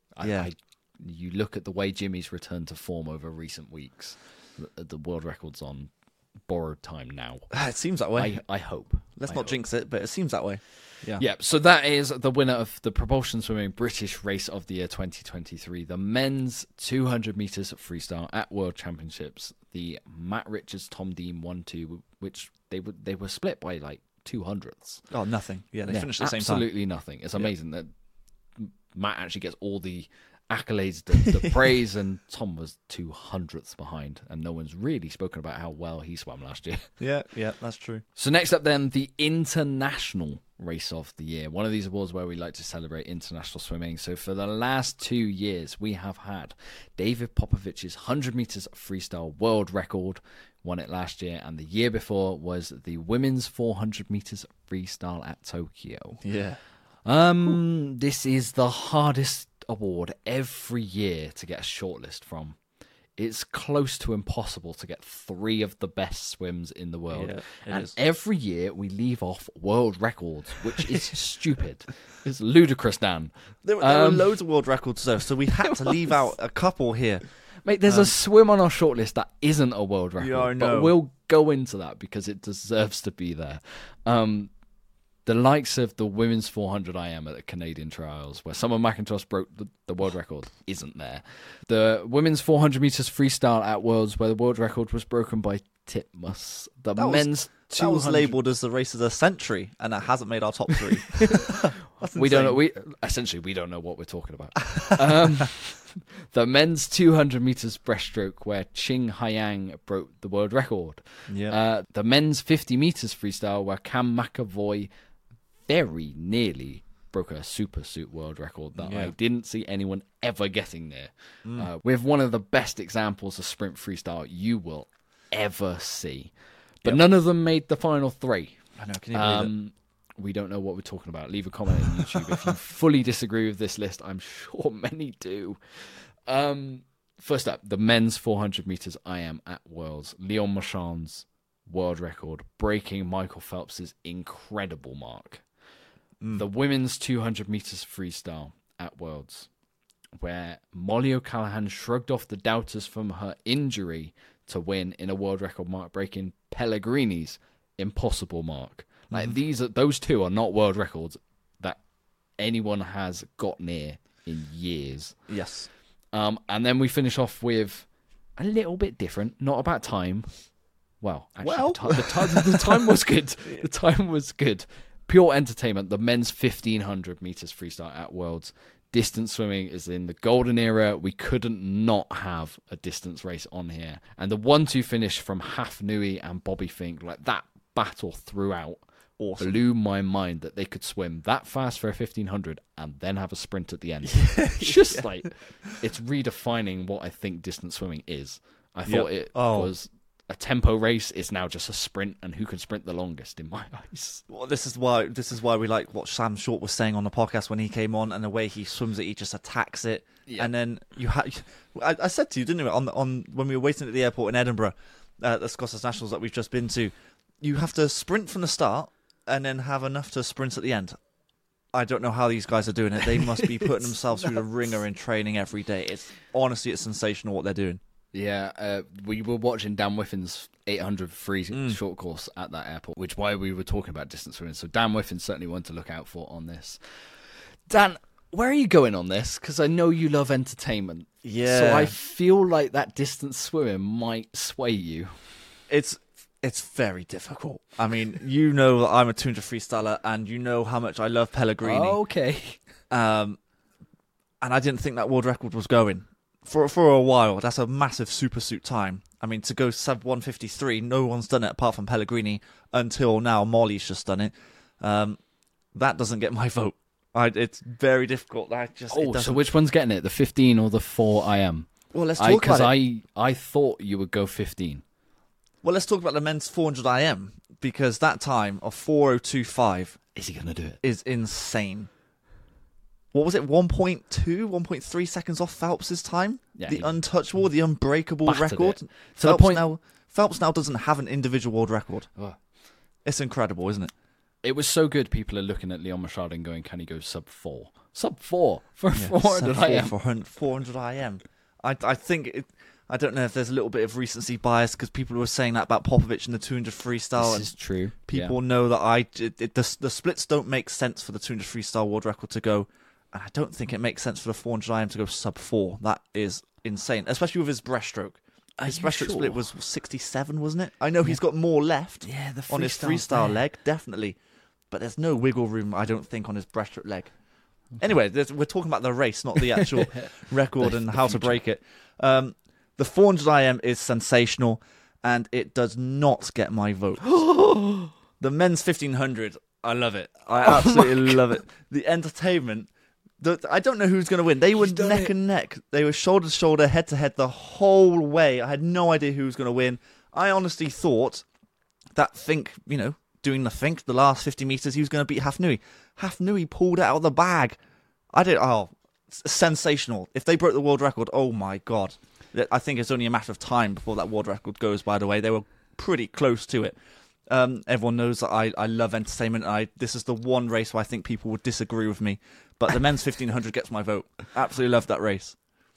you look at the way Jimmy's returned to form over recent weeks. The world record's on borrowed time now. It seems that way. I hope. Let's not jinx it, but it seems that way. Yeah. So that is the winner of the propulsion swimming British Race of the Year 2023, the men's 200 meters freestyle at World Championships. The Matt Richards, Tom Dean 1-2, which they were split by like 200ths. Oh, nothing. Yeah, they finished at the same time. Absolutely nothing. It's amazing that Matt actually gets all the accolades, the praise, and Tom was 200ths behind, and no one's really spoken about how well he swam last year. Yeah, that's true. So next up then, the International Race of the Year, one of these awards where we like to celebrate international swimming. So for the last 2 years, we have had David Popovich's 100 meters freestyle world record, won it last year, and the year before was the women's 400 meters freestyle at Tokyo. Yeah. This is the hardest award every year to get a shortlist from. It's close to impossible to get 3 of the best swims in the world. And every year we leave off world records, which is stupid. It's ludicrous, Dan. There were loads of world records, though, so we had to leave out a couple here. Mate, there's a swim on our shortlist that isn't a world record. Yeah, I know. But we'll go into that because it deserves to be there. The likes of the women's 400 IM at the Canadian Trials, where Summer McIntosh broke the world record, isn't there. The women's 400 meters freestyle at Worlds, where the world record was broken by Titmus. The men's 200... That was labelled as the race of the century, and it hasn't made our top 3. We don't know. We don't know what we're talking about. The men's 200 meters breaststroke, where Ching Haiyang broke the world record. Yeah. The men's 50 meters freestyle, where Cam McAvoy very nearly broke a super suit world record that I didn't see anyone ever getting there. With one of the best examples of sprint freestyle you will ever see. But none of them made the final 3. I know, can you believe it? We don't know what we're talking about. Leave a comment on YouTube if you fully disagree with this list. I'm sure many do. First up, the men's 400 meters IM at Worlds. Leon Marchand's world record, breaking Michael Phelps's incredible mark. The women's 200 meters freestyle at Worlds, where Molly O'Callaghan shrugged off the doubters from her injury to win in a world record mark, breaking Pellegrini's impossible mark. Like those 2 are not world records that anyone has got near in years. Yes. And then we finish off with a little bit different, not about time. Well, actually, the time was good. The time was good. Pure entertainment. The men's 1500 meters freestyle at Worlds. Distance swimming is in the golden era. We couldn't not have a distance race on here. And the 1-2 finish from Haf Nui and Bobby Fink, like that battle throughout, blew my mind that they could swim that fast for a 1500 and then have a sprint at the end. Just like, it's redefining what I think distance swimming is. I thought it was a tempo race. It's now just a sprint, and who can sprint the longest in my eyes. Well, this is why we like what Sam Short was saying on the podcast when he came on, and the way he swims it, he just attacks it. Yeah. And then I said to you, didn't we, on when we were waiting at the airport in Edinburgh, the Scottish Nationals that we've just been to, you have to sprint from the start and then have enough to sprint at the end. I don't know how these guys are doing it. They must be putting themselves through the ringer in training every day. It's sensational what they're doing. Yeah, we were watching Dan Whiffin's 800 free short course at that airport, which is why we were talking about distance swimming. So Dan Whiffin certainly one to look out for on this. Dan, where are you going on this? Because I know you love entertainment. Yeah. So I feel like that distance swimming might sway you. It's very difficult. I mean, you know that I'm a 200 freestyler, and you know how much I love Pellegrini. Okay. And I didn't think that world record was going for a while. That's a massive supersuit time. I mean, to go sub 153, no one's done it apart from Pellegrini until now. Molly's just done it. That doesn't get my vote. It's very difficult. So which one's getting it? The 15 or the 4 IM? Well, let's talk about it. I thought you would go 15. Well, let's talk about the men's 400 IM, because that time of 4:02.5 is he going to do it? Is insane. What was it? 1.2, 1.3 seconds off Phelps' time? Yeah, the untouchable, the unbreakable record. Phelps now doesn't have an individual world record. Oh. It's incredible, isn't it? It was so good. People are looking at Leon Machard and going, can he go sub 4? Sub 4 for 400 IM. For 400 IM. I think... I don't know if there's a little bit of recency bias, because people were saying that about Popovich and the 200 freestyle. This is true. People know that the splits don't make sense for the 200 freestyle world record to go, and I don't think it makes sense for the 400 IM to go sub 4. That is insane, especially with his breaststroke. His breaststroke split was 67, wasn't it? I know he's got more left on his freestyle leg, definitely, but there's no wiggle room, I don't think, on his breaststroke leg. Anyway, we're talking about the race, not the actual record and how to break it. The 400 IM is sensational, and it does not get my vote. The men's 1500, I love it. I absolutely love it. The entertainment, I don't know who's going to win. They were neck and neck. They were shoulder to shoulder, head to head the whole way. I had no idea who was going to win. I honestly thought that Fink, doing the Fink, the last 50 metres, he was going to beat Hafnui. Hafnui pulled it out of the bag. Sensational. If they broke the world record, oh my God. I think it's only a matter of time before that world record goes, by the way. They were pretty close to it. Everyone knows that I love entertainment. This is the one race where I think people would disagree with me. But the men's 1500 gets my vote. Absolutely love that race.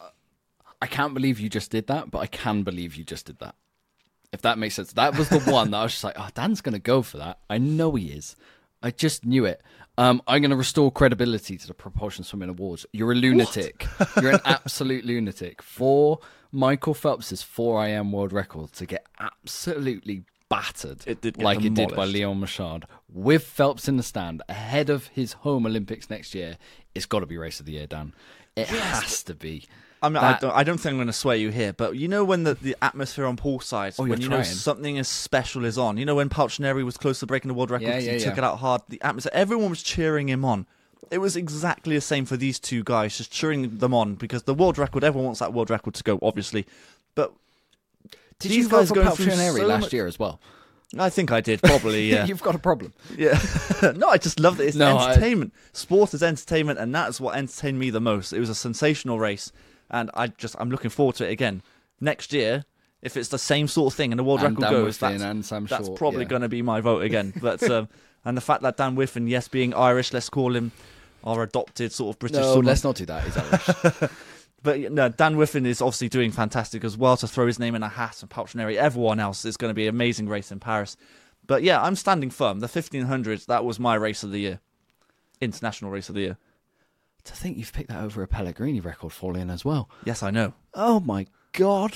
I can't believe you just did that, but I can believe you just did that. If that makes sense. That was the one that I was just like, Dan's going to go for that. I know he is. I just knew it. I'm going to restore credibility to the Propulsion Swimming Awards. You're a lunatic. You're an absolute lunatic. For Michael Phelps' 4 IM world record to get absolutely battered it did by Leon Machard with Phelps in the stand ahead of his home Olympics next year, it's got to be Race of the Year, Dan. It has to be. I mean, I don't think I'm going to sway you here, but when the atmosphere on poolside, when you know something is special is on. When Palchineri was close to breaking the world record, he took it out hard. The atmosphere, everyone was cheering him on. It was exactly the same for these two guys, just cheering them on, because the world record, everyone wants that world record to go, obviously. But did you guys go for Palchineri last year as well? I think I did, probably, yeah. You've got a problem. Yeah. No, I just loved it. It's entertainment. Sport is entertainment, and that's what entertained me the most. It was a sensational race. And I'm looking forward to it again. Next year, if it's the same sort of thing and the world record goes, that's probably going to be my vote again. But and the fact that Dan Whiffen, yes, being Irish, let's call him our adopted sort of British son. No, let's not do that. He's Irish. But no, Dan Whiffen is obviously doing fantastic as well, to throw his name in a hat, and Palchineri, everyone else. Is going to be an amazing race in Paris. But yeah, I'm standing firm. The 1500, that was my race of the year. International race of the year. To think you've picked that over a Pellegrini record falling as well. Yes, I know. Oh my God.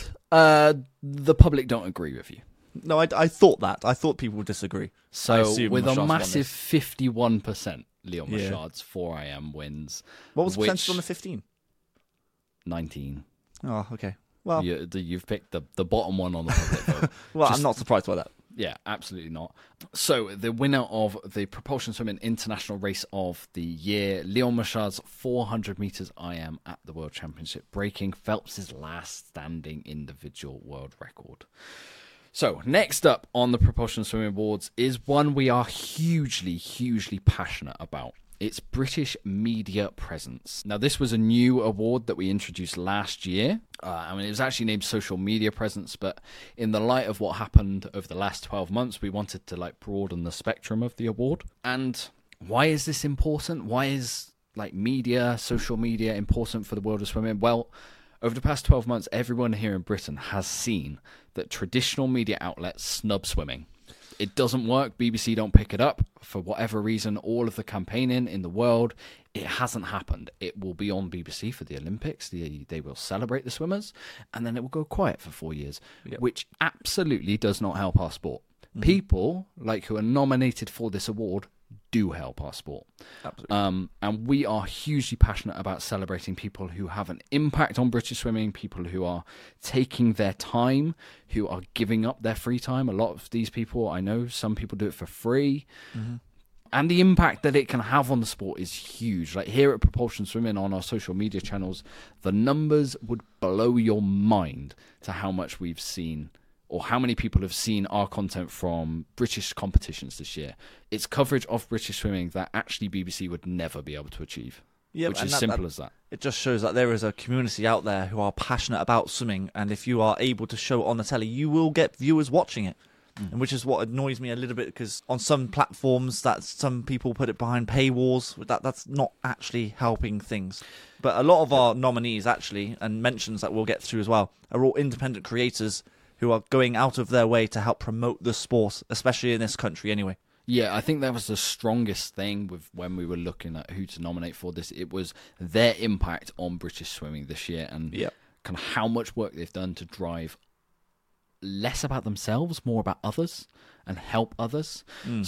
The public don't agree with you. No, I thought that. I thought people would disagree. So with a massive 51%, Leon Machard's 4 IM wins. What was the percentage on the 15? 19. Oh, okay. Well, you've picked the bottom one on the public vote. Well, I'm not surprised by that. Yeah, absolutely not. So the winner of the Propulsion Swimming International Race of the Year, Leon Machard's 400 meters IM at the World Championship, breaking Phelps' last standing individual world record. So next up on the Propulsion Swimming Awards is one we are hugely, hugely passionate about. It's British Media Presence. Now, this was a new award that we introduced last year. It was actually named Social Media Presence, but in the light of what happened over the last 12 months, we wanted to broaden the spectrum of the award. And why is this important? Why is social media important for the world of swimming? Well, over the past 12 months, everyone here in Britain has seen that traditional media outlets snub swimming. it doesn't work. BBC don't pick it up for whatever reason. All of the campaigning in the world, it hasn't happened. It will be on BBC for the Olympics. They will celebrate the swimmers, and then it will go quiet for 4 years, which absolutely does not help our sport. People like who are nominated for this award do help our sport. Absolutely. And we are hugely passionate about celebrating people who have an impact on British swimming, people who are taking their time, who are giving up their free time. A lot of these people, I know some people do it for free. And the impact that it can have on the sport is huge. Like here at Propulsion Swimming on our social media channels, the numbers would blow your mind to how much we've seen or how many people have seen our content from British competitions this year. It's coverage of British swimming that actually BBC would never be able to achieve, which is simple as that. It just shows that there is a community out there who are passionate about swimming, and if you are able to show it on the telly, you will get viewers watching it. And which is what annoys me a little bit, because on some platforms that some people put it behind paywalls, that's not actually helping things. But a lot of our nominees actually, and mentions that we'll get through as well, are all independent creators who are going out of their way to help promote the sport, especially in this country anyway. Yeah, I think that was the strongest thing with when we were looking at who to nominate for this. It was their impact on British swimming this year and kind of how much work they've done to drive less about themselves, more about others and help others.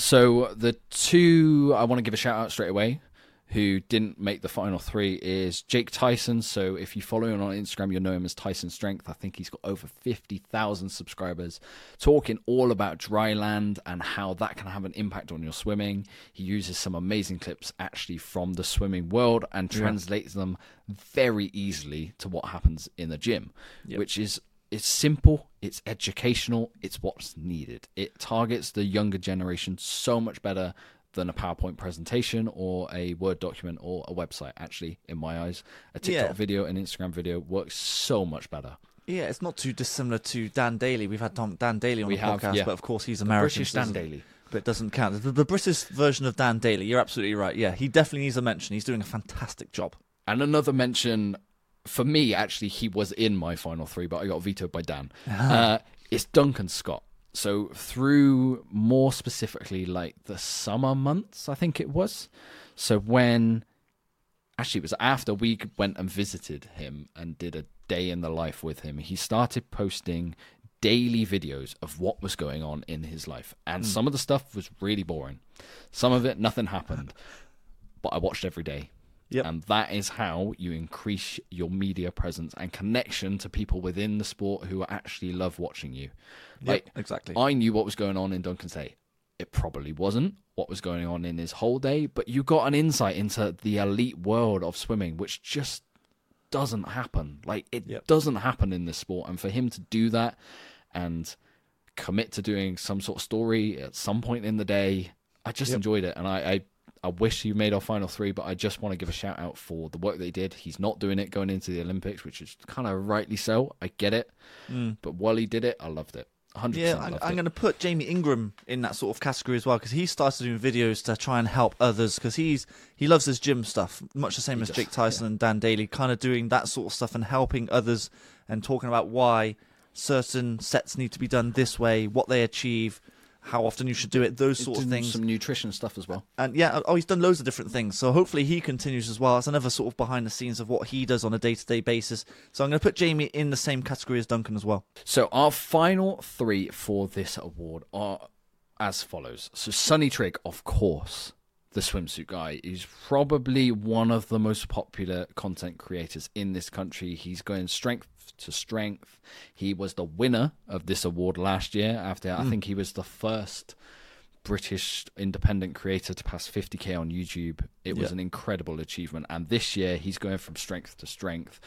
So the two I want to give a shout out straight away who didn't make the final three is Jake Tyson. So if you follow him on Instagram, you'll know him as Tyson Strength. I think he's got over 50,000 subscribers, talking all about dry land and how that can have an impact on your swimming. He uses some amazing clips actually from the swimming world and translates them very easily to what happens in the gym, which is it's simple, it's educational, it's what's needed. It targets the younger generation so much better than a PowerPoint presentation or a Word document or a website, actually, in my eyes. A TikTok video, an Instagram video works so much better. Yeah, it's not too dissimilar to Dan Daly. We've had Dan Daly on the podcast, but of course he's American. British Dan Daly. But it doesn't count. The British version of Dan Daly, you're absolutely right. Yeah, he definitely needs a mention. He's doing a fantastic job. And another mention, for me, actually, he was in my final three, but I got vetoed by Dan. It's Duncan Scott. So through more specifically like the summer months, I think it was. So when actually it was after we went and visited him and did a day in the life with him, he started posting daily videos of what was going on in his life. And some of the stuff was really boring. Some of it, nothing happened. But I watched every day. And that is how you increase your media presence and connection to people within the sport who actually love watching you. Exactly. I knew what was going on in Duncan's day. It probably wasn't what was going on in his whole day, but you got an insight into the elite world of swimming, which just doesn't happen. Like, it doesn't happen in this sport. And for him to do that and commit to doing some sort of story at some point in the day, I just enjoyed it. And I wish he made our final three, but I just want to give a shout out for the work they did. He's not doing it going into the Olympics, which is kind of rightly so. I get it. But while he did it, I loved it. 100% yeah, I'm going to put Jamie Ingram in that sort of category as well, because he started doing videos to try and help others, because he loves his gym stuff, much the same as Jake Tyson and Dan Daly, kind of doing that sort of stuff and helping others and talking about why certain sets need to be done this way, what they achieve, how often you should do it, those sort of things. Some nutrition stuff as well. And he's done loads of different things. So hopefully he continues as well. That's another sort of behind the scenes of what he does on a day-to-day basis. So I'm going to put Jamie in the same category as Duncan as well. So our final three for this award are as follows. So Sonny Trigg, of course, the swimsuit guy, is probably one of the most popular content creators in this country. He's going strength to strength. He was the winner of this award last year. After I think he was the first British independent creator to pass 50k on YouTube. It was an incredible achievement. And this year he's going from strength to strength.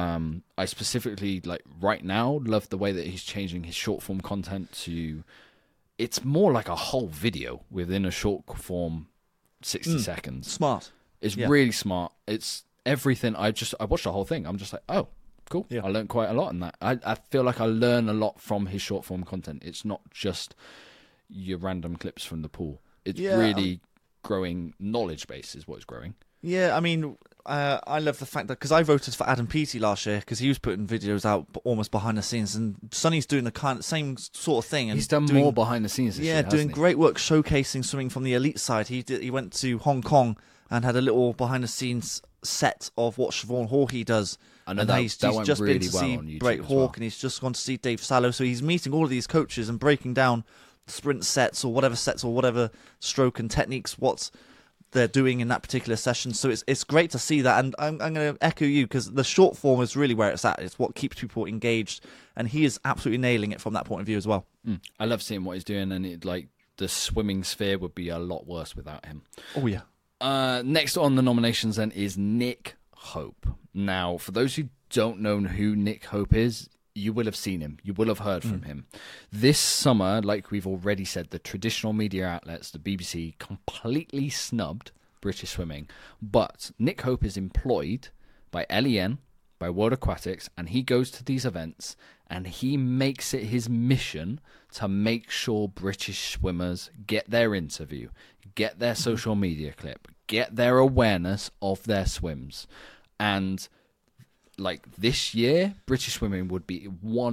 I specifically, like right now, love the way that he's changing his short form content to, it's more like a whole video within a short form 60 seconds. Smart. It's really smart. It's everything. I watched the whole thing. I'm just like, oh, cool. I learned quite a lot in that. I feel like I learn a lot from his short form content. It's not just your random clips from the pool. It's really growing knowledge base is what it's growing. Yeah, I mean, I love the fact that, because I voted for Adam Peaty last year because he was putting videos out almost behind the scenes, and Sonny's doing the same sort of thing. And he's done more behind the scenes this year, doing great work showcasing swimming from the elite side. He went to Hong Kong and had a little behind the scenes set of what Siobhan Hawkey does. I know he's just really been to see Brake Hawk, and he's just gone to see Dave Sallow. So he's meeting all of these coaches and breaking down sprint sets or whatever stroke and techniques, what they're doing in that particular session. So it's great to see that, and I'm going to echo you, because the short form is really where it's at. It's what keeps people engaged, and he is absolutely nailing it from that point of view as well. I love seeing what he's doing, and the swimming sphere would be a lot worse without him. Oh yeah. Next on the nominations then is Nick Hope. Now, for those who don't know who Nick Hope is, you will have seen him. You will have heard from him. This summer, like we've already said, the traditional media outlets, the BBC, completely snubbed British swimming. But Nick Hope is employed by LEN, by World Aquatics, and he goes to these events and he makes it his mission to make sure British swimmers get their interview, get their social media clip, get their awareness of their swims. And this year, British swimming would be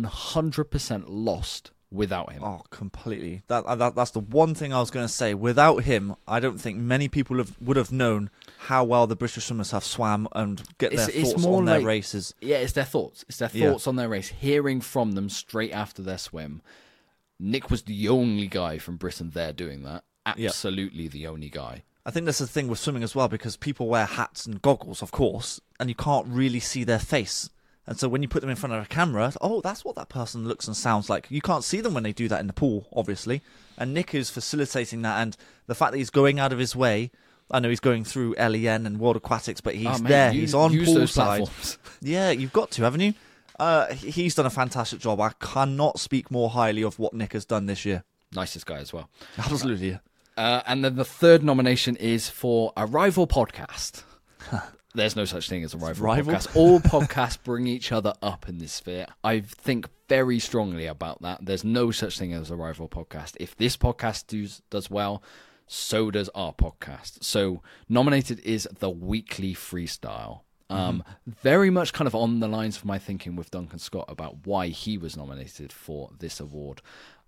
100% lost without him. Oh, completely. That's the one thing I was going to say. Without him, I don't think many people would have known how well the British swimmers have swam and get their thoughts on their races. Yeah, it's their thoughts. It's their thoughts on their race, hearing from them straight after their swim. Nick was the only guy from Britain there doing that. Absolutely the only guy. I think that's the thing with swimming as well, because people wear hats and goggles, of course, and you can't really see their face. And so when you put them in front of a camera, that's what that person looks and sounds like. You can't see them when they do that in the pool, obviously. And Nick is facilitating that, and the fact that he's going out of his way. I know he's going through LEN and World Aquatics, but he's there. He's on poolside. Yeah, you've got to, haven't you? He's done a fantastic job. I cannot speak more highly of what Nick has done this year. Nicest guy as well. Absolutely. And then the third nomination is for a rival podcast. There's no such thing as a rival podcast. All podcasts bring each other up in this sphere. I think very strongly about that. There's no such thing as a rival podcast. If this podcast does well, so does our podcast. So nominated is the Weekly Freestyle. Very much kind of on the lines of my thinking with Duncan Scott about why he was nominated for this award.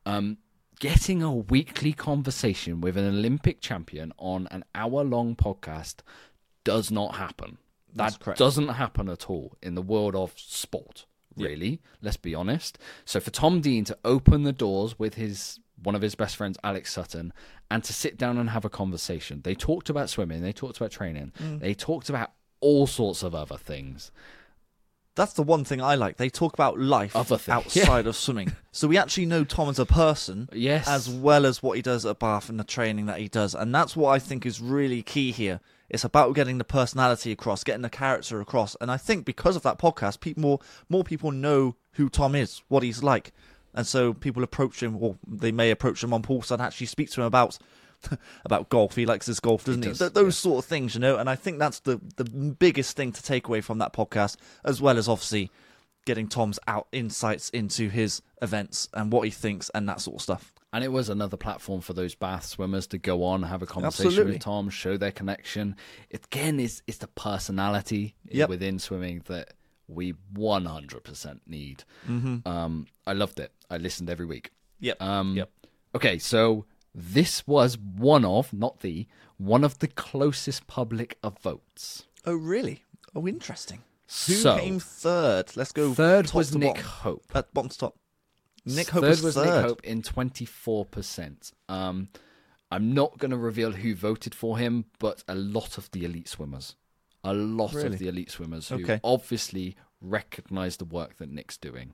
Getting a weekly conversation with an Olympic champion on an hour-long podcast does not happen. That doesn't happen at all in the world of sport, really. Let's be honest. So for Tom Dean to open the doors with one of his best friends, Alex Sutton, and to sit down and have a conversation. They talked about swimming. They talked about training. They talked about all sorts of other things. That's the one thing I like. They talk about life outside of swimming. So we actually know Tom as a person, as well as what he does at Bath and the training that he does. And that's what I think is really key here. It's about getting the personality across, getting the character across. And I think because of that podcast, more people know who Tom is, what he's like. And so people approach him, or they may approach him on poolside and actually speak to him about golf. He likes his golf, doesn't he? Those sort of things, And I think that's the biggest thing to take away from that podcast, as well as obviously getting Tom's insights into his events and what he thinks and that sort of stuff. And it was another platform for those Bath swimmers to go on, have a conversation with Tom, show their connection. Again, it's the personality within swimming that we 100% need. I loved it. I listened every week. Okay, so this was one of the closest public of votes. Oh, really? Oh, interesting. Who came third? Let's go. Third was Nick Hope. At bottom to top. Nick Hope was third. Nick Hope in 24%. I'm not going to reveal who voted for him, but a lot of the elite swimmers. Of the elite swimmers who obviously recognise the work that Nick's doing.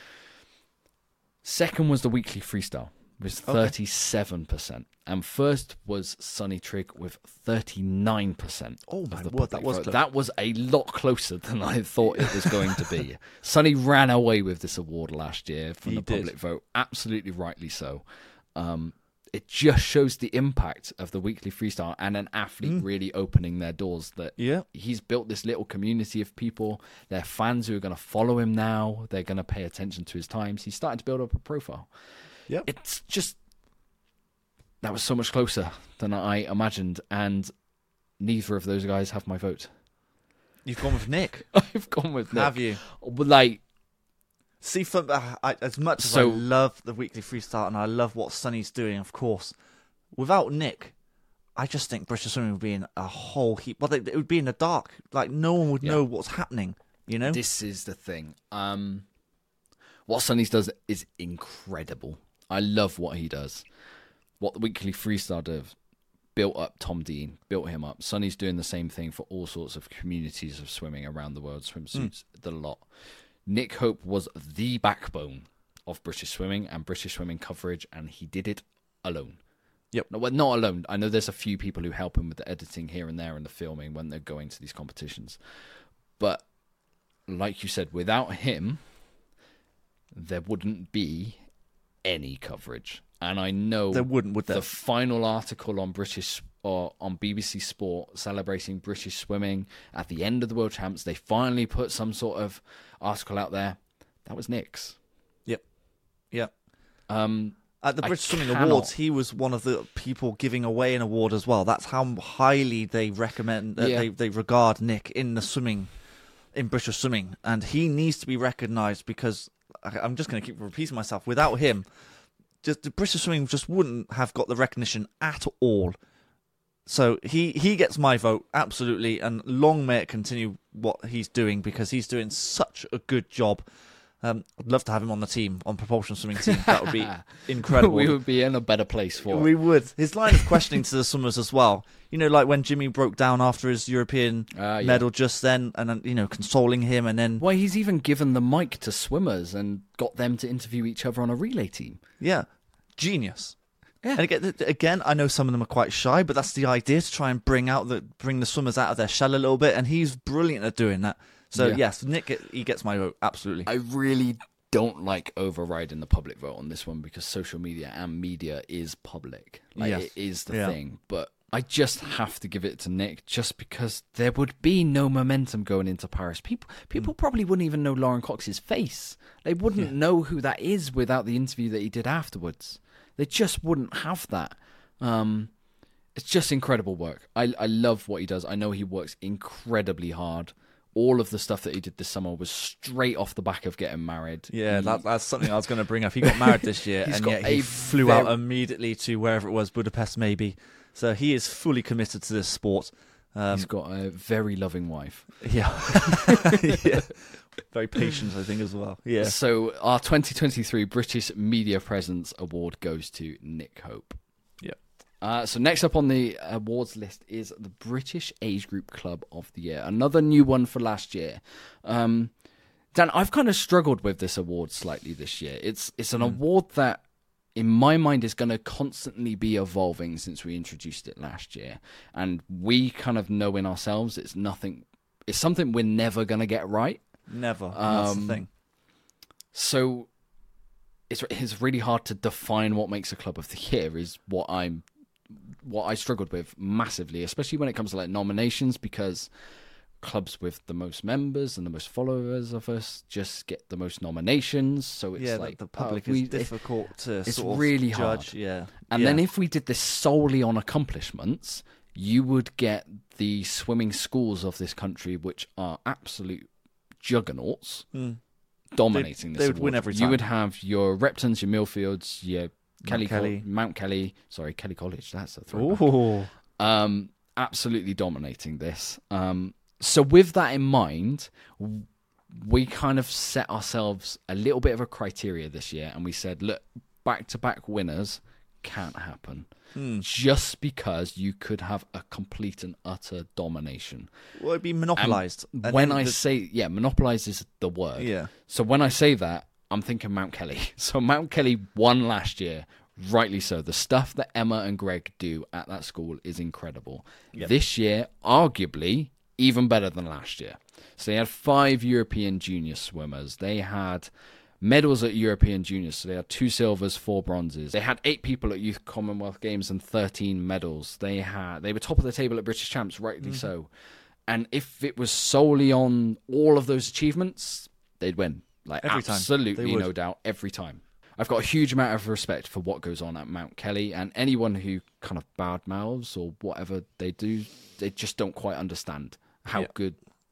Second was the Weekly Freestyle with 37%. And first was Sonny Trigg with 39%. Oh my word, that was close. That was a lot closer than I thought it was going to be. Sonny ran away with this award last year from the public vote. Absolutely rightly so. It just shows the impact of the Weekly Freestyle and an athlete really opening their doors. That he's built this little community of people. They're fans who are going to follow him now. They're going to pay attention to his times. He's starting to build up a profile. Yeah, it's just that was so much closer than I imagined, and neither of those guys have my vote. You've gone with Nick. I've gone with Nick. Have you? Like, see, as much as I love the weekly freestyle and I love what Sonny's doing, of course, without Nick, I just think British Swimming would be in a whole heap. Well, it would be in the dark. Like, no one would know what's happening, you know? This is the thing. What Sonny's does is incredible. I love what he does. What the weekly freestyle does, built up Tom Dean, built him up. Sonny's doing the same thing for all sorts of communities of swimming around the world, swimsuits, the lot. Nick Hope was the backbone of British swimming and British swimming coverage, and he did it alone. Yep. No, well, not alone. I know there's a few people who help him with the editing here and there and the filming when they're going to these competitions. But like you said, without him, there wouldn't be any coverage. And I know there wouldn't, would there? The final article on British or on BBC Sport celebrating British swimming at the end of the World Champs, they finally put some sort of article out there. That was Nick's. Yep. At the British Swimming Awards, he was one of the people giving away an award as well. That's how highly they recommend, they regard Nick in British swimming, and he needs to be recognised because I'm just going to keep repeating myself. Without him, just the British swimming just wouldn't have got the recognition at all. So he gets my vote, absolutely, and long may it continue what he's doing because he's doing such a good job. I'd love to have him on the team, on propulsion swimming team. That would be incredible. We would be in a better place for it. We would. His line of questioning to the swimmers as well. You know, like when Jimmy broke down after his European medal just then, and then, you know, consoling him, and then... Well, he's even given the mic to swimmers and got them to interview each other on a relay team. Yeah. Genius. Yeah. And again, I know some of them are quite shy, but that's the idea, to try and bring the swimmers out of their shell a little bit, and he's brilliant at doing that. So, yes, Nick, he gets my vote, absolutely. I really don't like overriding the public vote on this one because social media and media is public. It is the thing. But I just have to give it to Nick just because there would be no momentum going into Paris. People probably wouldn't even know Lauren Cox's face. They wouldn't know who that is without the interview that he did afterwards. They just wouldn't have that. It's just incredible work. I love what he does. I know he works incredibly hard. All of the stuff that he did this summer was straight off the back of getting married. Yeah, that's something I was going to bring up. He got married this year, and yet he flew out immediately to wherever it was, Budapest maybe. So he is fully committed to this sport. He's got a very loving wife. Yeah. Yeah. Very patient, I think, as well. Yeah. So our 2023 British Media Presence Award goes to Nick Hope. So next up on the awards list is the British Age Group Club of the Year. Another new one for last year. Dan, I've kind of struggled with this award slightly this year. It's an award that, in my mind, is going to constantly be evolving since we introduced it last year. And we kind of know in ourselves it's something we're never going to get right. Never. That's the thing. So it's really hard to define what makes a Club of the Year is what I struggled with massively, especially when it comes to like nominations, because clubs with the most members and the most followers of us just get the most nominations. So it's like the public is difficult to it's sort of really judge. Hard. Yeah. And then if we did this solely on accomplishments, you would get the swimming schools of this country, which are absolute juggernauts, dominating this. They would win every time. You would have your Reptons, your Millfields, your Mount Kelly. Sorry, Kelly College. That's a throwback. Absolutely dominating this. So with that in mind, we kind of set ourselves a little bit of a criteria this year, and we said, look, back-to-back winners can't happen. Just because you could have a complete and utter domination. Well, it'd be monopolised. When I say, monopolised is the word. Yeah. So when I say that, I'm thinking Mount Kelly. So Mount Kelly won last year, rightly so. The stuff that Emma and Greg do at that school is incredible. Yep. This year, arguably, even better than last year. So they had 5 European junior swimmers. They had medals at European juniors. So they had 2 silvers, 4 bronzes. They had 8 people at Youth Commonwealth Games and 13 medals. They were top of the table at British Champs, rightly so. And if it was solely on all of those achievements, they'd win. Like every time. Absolutely, no doubt, every time. I've got a huge amount of respect for what goes on at Mount Kelly, and anyone who kind of badmouths or whatever they do, they just don't quite understand how good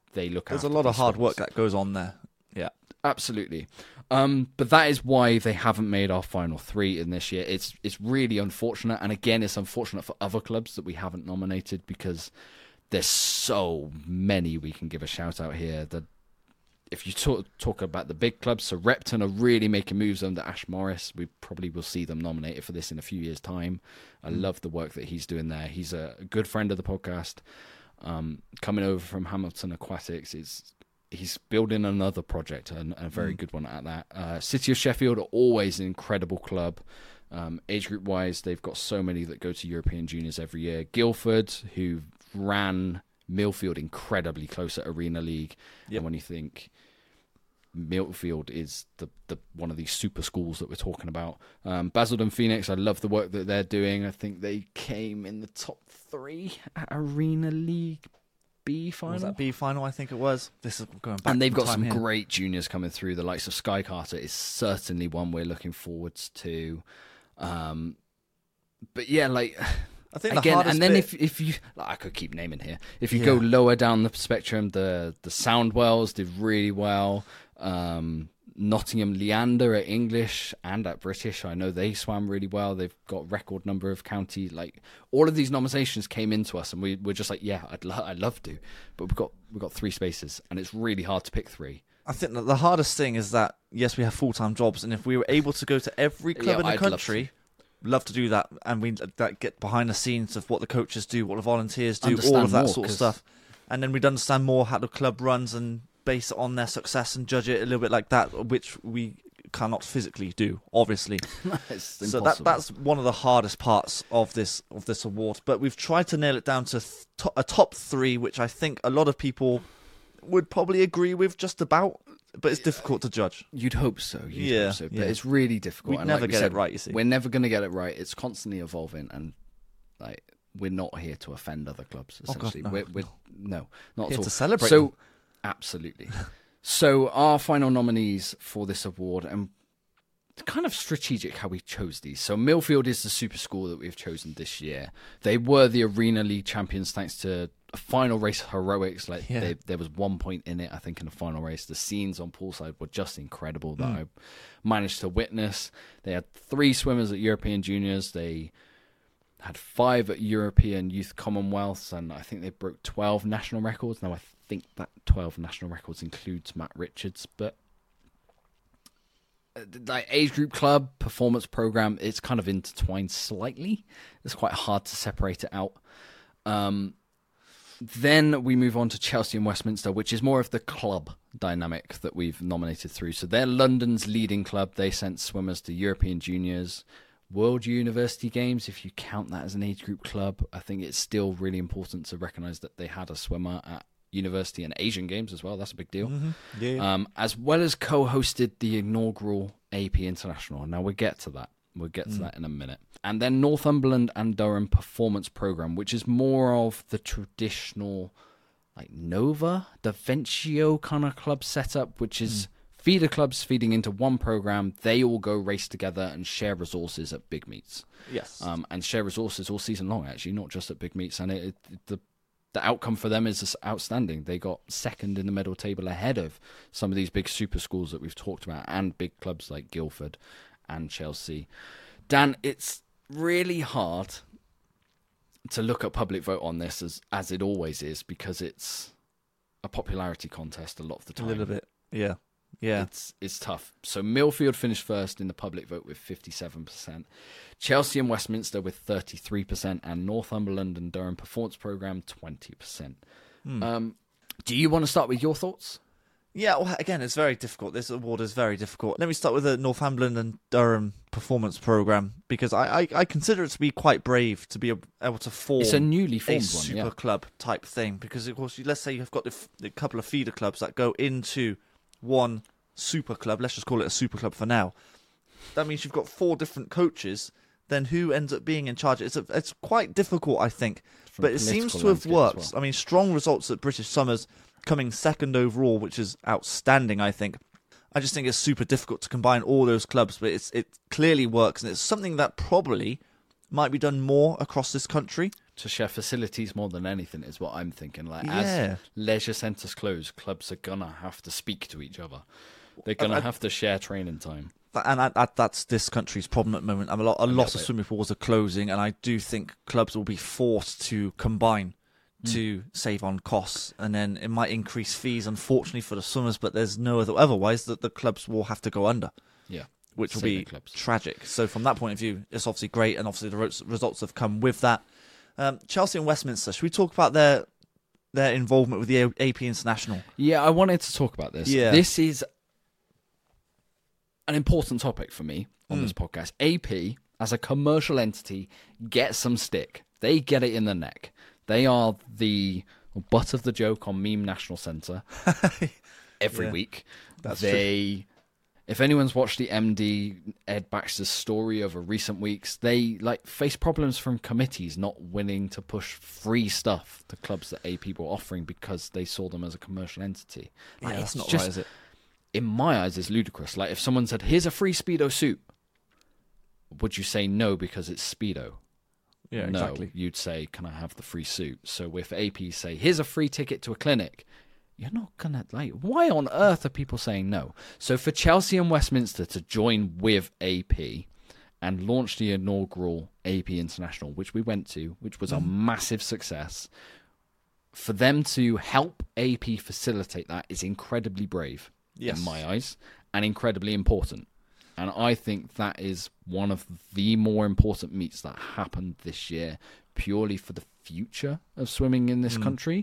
they look There's after a lot of these hard swimmers. work that goes on there. Yeah. Absolutely. But that is why they haven't made our final 3 in this year. It's really unfortunate. And again, it's unfortunate for other clubs that we haven't nominated, because there's so many we can give a shout out here. If you talk about the big clubs, so Repton are really making moves under Ash Morris. We probably will see them nominated for this in a few years' time. I love the work that he's doing there. He's a good friend of the podcast. Coming over from Hamilton Aquatics, he's building another project, and a very good one at that. City of Sheffield are always an incredible club. Age group wise, they've got so many that go to European Juniors every year. Guildford, who ran Millfield incredibly close at Arena League. Yep. And when you think Millfield is the one of these super schools that we're talking about. Basildon Phoenix, I love the work that they're doing. I think they came in the top 3 at Arena League B final. Was that B final? I think it was. This is going back. And they've got some here. great juniors coming through. The likes of Sky Carter is certainly one we're looking forwards to. But yeah, like I think the again, hardest and then bit... if you, like, I could keep naming here. If you go lower down the spectrum, the Soundwells did really well. Nottingham Leander at English and at British, I know they swam really well. They've got record number of county. Like, all of these nominations came into us, and we're just like, yeah, I'd love to, but we've got 3 spaces, and it's really hard to pick 3. I think that the hardest thing is that, yes, we have full-time jobs, and if we were able to go to every club in the country, love to do that, and we get behind the scenes of what the coaches do, what the volunteers do, all of that sort of stuff, and then we'd understand more how the club runs and base it on their success and judge it a little bit like that, which we cannot physically do, obviously. So that's one of the hardest parts of this award. But we've tried to nail it down to a top 3, which I think a lot of people would probably agree with just about. But it's difficult to judge. You'd hope so. But it's really difficult. We'd never get it right, you see. We're never going to get it right. It's constantly evolving, and like, we're not here to offend other clubs, essentially. Oh God, no, not here at all. To celebrate so them. Absolutely. So our final nominees for this award, and kind of strategic how we chose these. So Millfield is the super school that we've chosen this year. They were the Arena League champions thanks to a final race heroics. There was 1 point in it, I think, in the final race. The scenes on poolside were just incredible that I managed to witness. They had 3 swimmers at European Juniors. They had 5 at European Youth Commonwealths, and I think they broke 12 national records. Now, I think that 12 national records includes Matt Richards, but like age group club, performance program, it's kind of intertwined slightly. It's quite hard to separate it out. Then we move on to Chelsea and Westminster, which is more of the club dynamic that we've nominated through. So they're London's leading club. They sent swimmers to European Juniors, World University Games, if you count that as an age group club. I think it's still really important to recognise that they had a swimmer at University and Asian Games as well. That's a big deal. Mm-hmm. Yeah. As well as co-hosted the inaugural AP International. Now we'll get to that. We'll get to that in a minute. And then Northumberland and Durham Performance Program, which is more of the traditional, like Nova, Da Vencio kind of club setup, which is feeder clubs feeding into one program. They all go race together and share resources at big meets. Yes. And share resources all season long, actually, not just at big meets. And the outcome for them is outstanding. They got second in the medal table ahead of some of these big super schools that we've talked about and big clubs like Guildford and Chelsea. Dan, it's really hard to look at public vote on this as it always is, because it's a popularity contest a lot of the time. A little bit, yeah. Yeah, it's tough. So Millfield finished first in the public vote with 57%, Chelsea and Westminster with 33%, and Northumberland and Durham Performance Program 20%. Do you want to start with your thoughts? Yeah, well, again, it's very difficult. This award is very difficult. Let me start with the Northumberland and Durham Performance Program, because I consider it to be quite brave to be able to form it's a newly formed super club type thing. Because, of course, let's say you've got a couple of feeder clubs that go into one super club. Let's just call it a super club for now. That means you've got 4 different coaches. Then who ends up being in charge? It's quite difficult, I think. But it seems to have worked. Well. I mean, strong results at British Summers, coming second overall, which is outstanding, I think. I just think it's super difficult to combine all those clubs, but it clearly works, and it's something that probably might be done more across this country. to share facilities more than anything is what I'm thinking. Like, Yeah. as leisure centres close, clubs are gonna have to speak to each other. They're gonna have to share training time. And that's this country's problem at the moment. A lot of swimming pools are closing, and I do think clubs will be forced to combine to save on costs, and then it might increase fees, unfortunately, for the swimmers, but there's no otherwise that the clubs will have to go under. Yeah. Which will be tragic. So from that point of view, it's obviously great, and obviously the results have come with that. Chelsea and Westminster, should we talk about their involvement with the AP International? Yeah, I wanted to talk about this. Yeah. This is an important topic for me on this podcast. AP, as a commercial entity, gets some stick. They get it in the neck. They are the butt of the joke on Meme National Centre every week. That's true. If anyone's watched the MD Ed Baxter's story over recent weeks, they face problems from committees not willing to push free stuff to clubs that AP were offering because they saw them as a commercial entity. Yeah, that's not right, is it? In my eyes, it's ludicrous. Like, if someone said, "Here's a free Speedo suit," would you say no because it's Speedo? Yeah, no, exactly. You'd say, "Can I have the free suit?" So if AP say, "Here's a free ticket to a clinic," you're not gonna why on earth are people saying no? So for Chelsea and Westminster to join with AP and launch the inaugural AP International, which we went to, which was a massive success, for them to help AP facilitate that is incredibly brave in my eyes, and incredibly important. And I think that is one of the more important meets that happened this year, purely for the future of swimming in this country,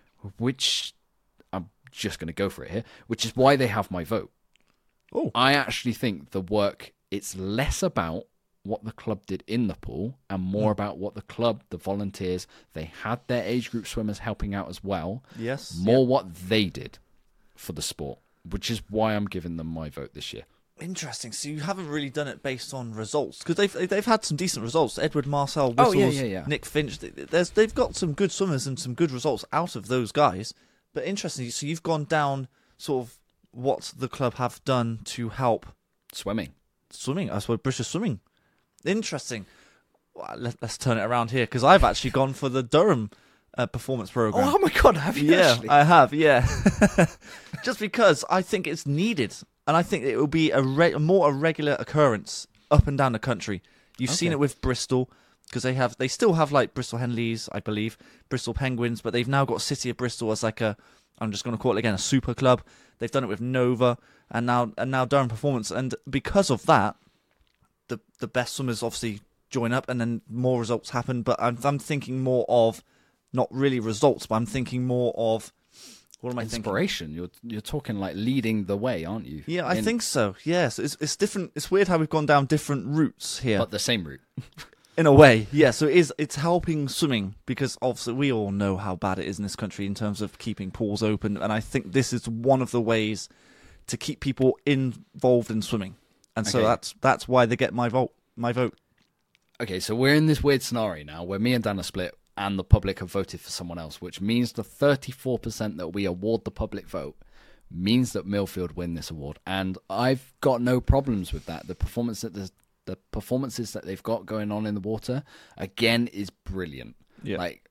which I'm just going to go for it here, which is why they have my vote. Oh. I actually think the work, it's less about what the club did in the pool and more about what the club, the volunteers, they had their age group swimmers helping out as well. Yes. More what they did for the sport, which is why I'm giving them my vote this year. Interesting. So you haven't really done it based on results, because they've had some decent results. Edward Marcel, Whistles, Nick Finch. They've got some good swimmers and some good results out of those guys. But interestingly, so you've gone down sort of what the club have done to help swimming. I suppose British swimming. Interesting. Well, let's turn it around here, because I've actually gone for the Durham performance program. Oh my God, have you actually? I have, yeah. Just because I think it's needed. And I think it will be a more regular occurrence up and down the country. You've seen it with Bristol, because they still have like Bristol Henleys, I believe, Bristol Penguins, but they've now got City of Bristol as like I'm just going to call it again, a super club. They've done it with Nova, and now Durham Performance, and because of that, the best swimmers obviously join up, and then more results happen. But I'm thinking more of not really results, but I'm thinking more of. What am I thinking? Inspiration. You're talking like leading the way, aren't you? Yeah, I think so. Yes, it's different. It's weird how we've gone down different routes here, but the same route. In a way, yeah. So it's helping swimming, because obviously we all know how bad it is in this country in terms of keeping pools open, and I think this is one of the ways to keep people involved in swimming, and so that's why they get my vote. Okay, so we're in this weird scenario now where me and Dan are split, and the public have voted for someone else, which means the 34% that we award the public vote means that Millfield win this award. And I've got no problems with that. The performances that they've got going on in the water, again, is brilliant. Yeah. Like,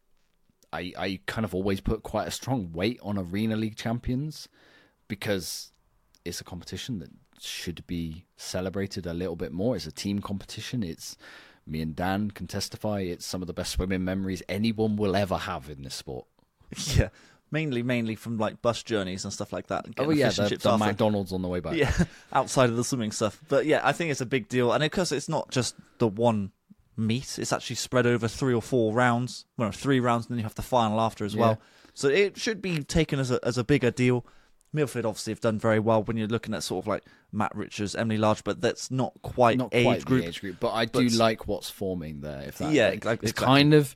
I kind of always put quite a strong weight on Arena League champions, because it's a competition that should be celebrated a little bit more. It's a team competition. It's... Me and Dan can testify, it's some of the best swimming memories anyone will ever have in this sport. Yeah, mainly from like bus journeys and stuff like that. Oh yeah, the McDonald's on the way back. Yeah, outside of the swimming stuff. But yeah, I think it's a big deal, and because it's not just the one meet, it's actually spread over 3 or 4 rounds. Well, 3 rounds, and then you have the final after as well. So it should be taken as a bigger deal. Millfield obviously have done very well when you're looking at sort of like Matt Richards, Emily Large, but that's not quite age group. But I do like what's forming there. It's exactly. kind of,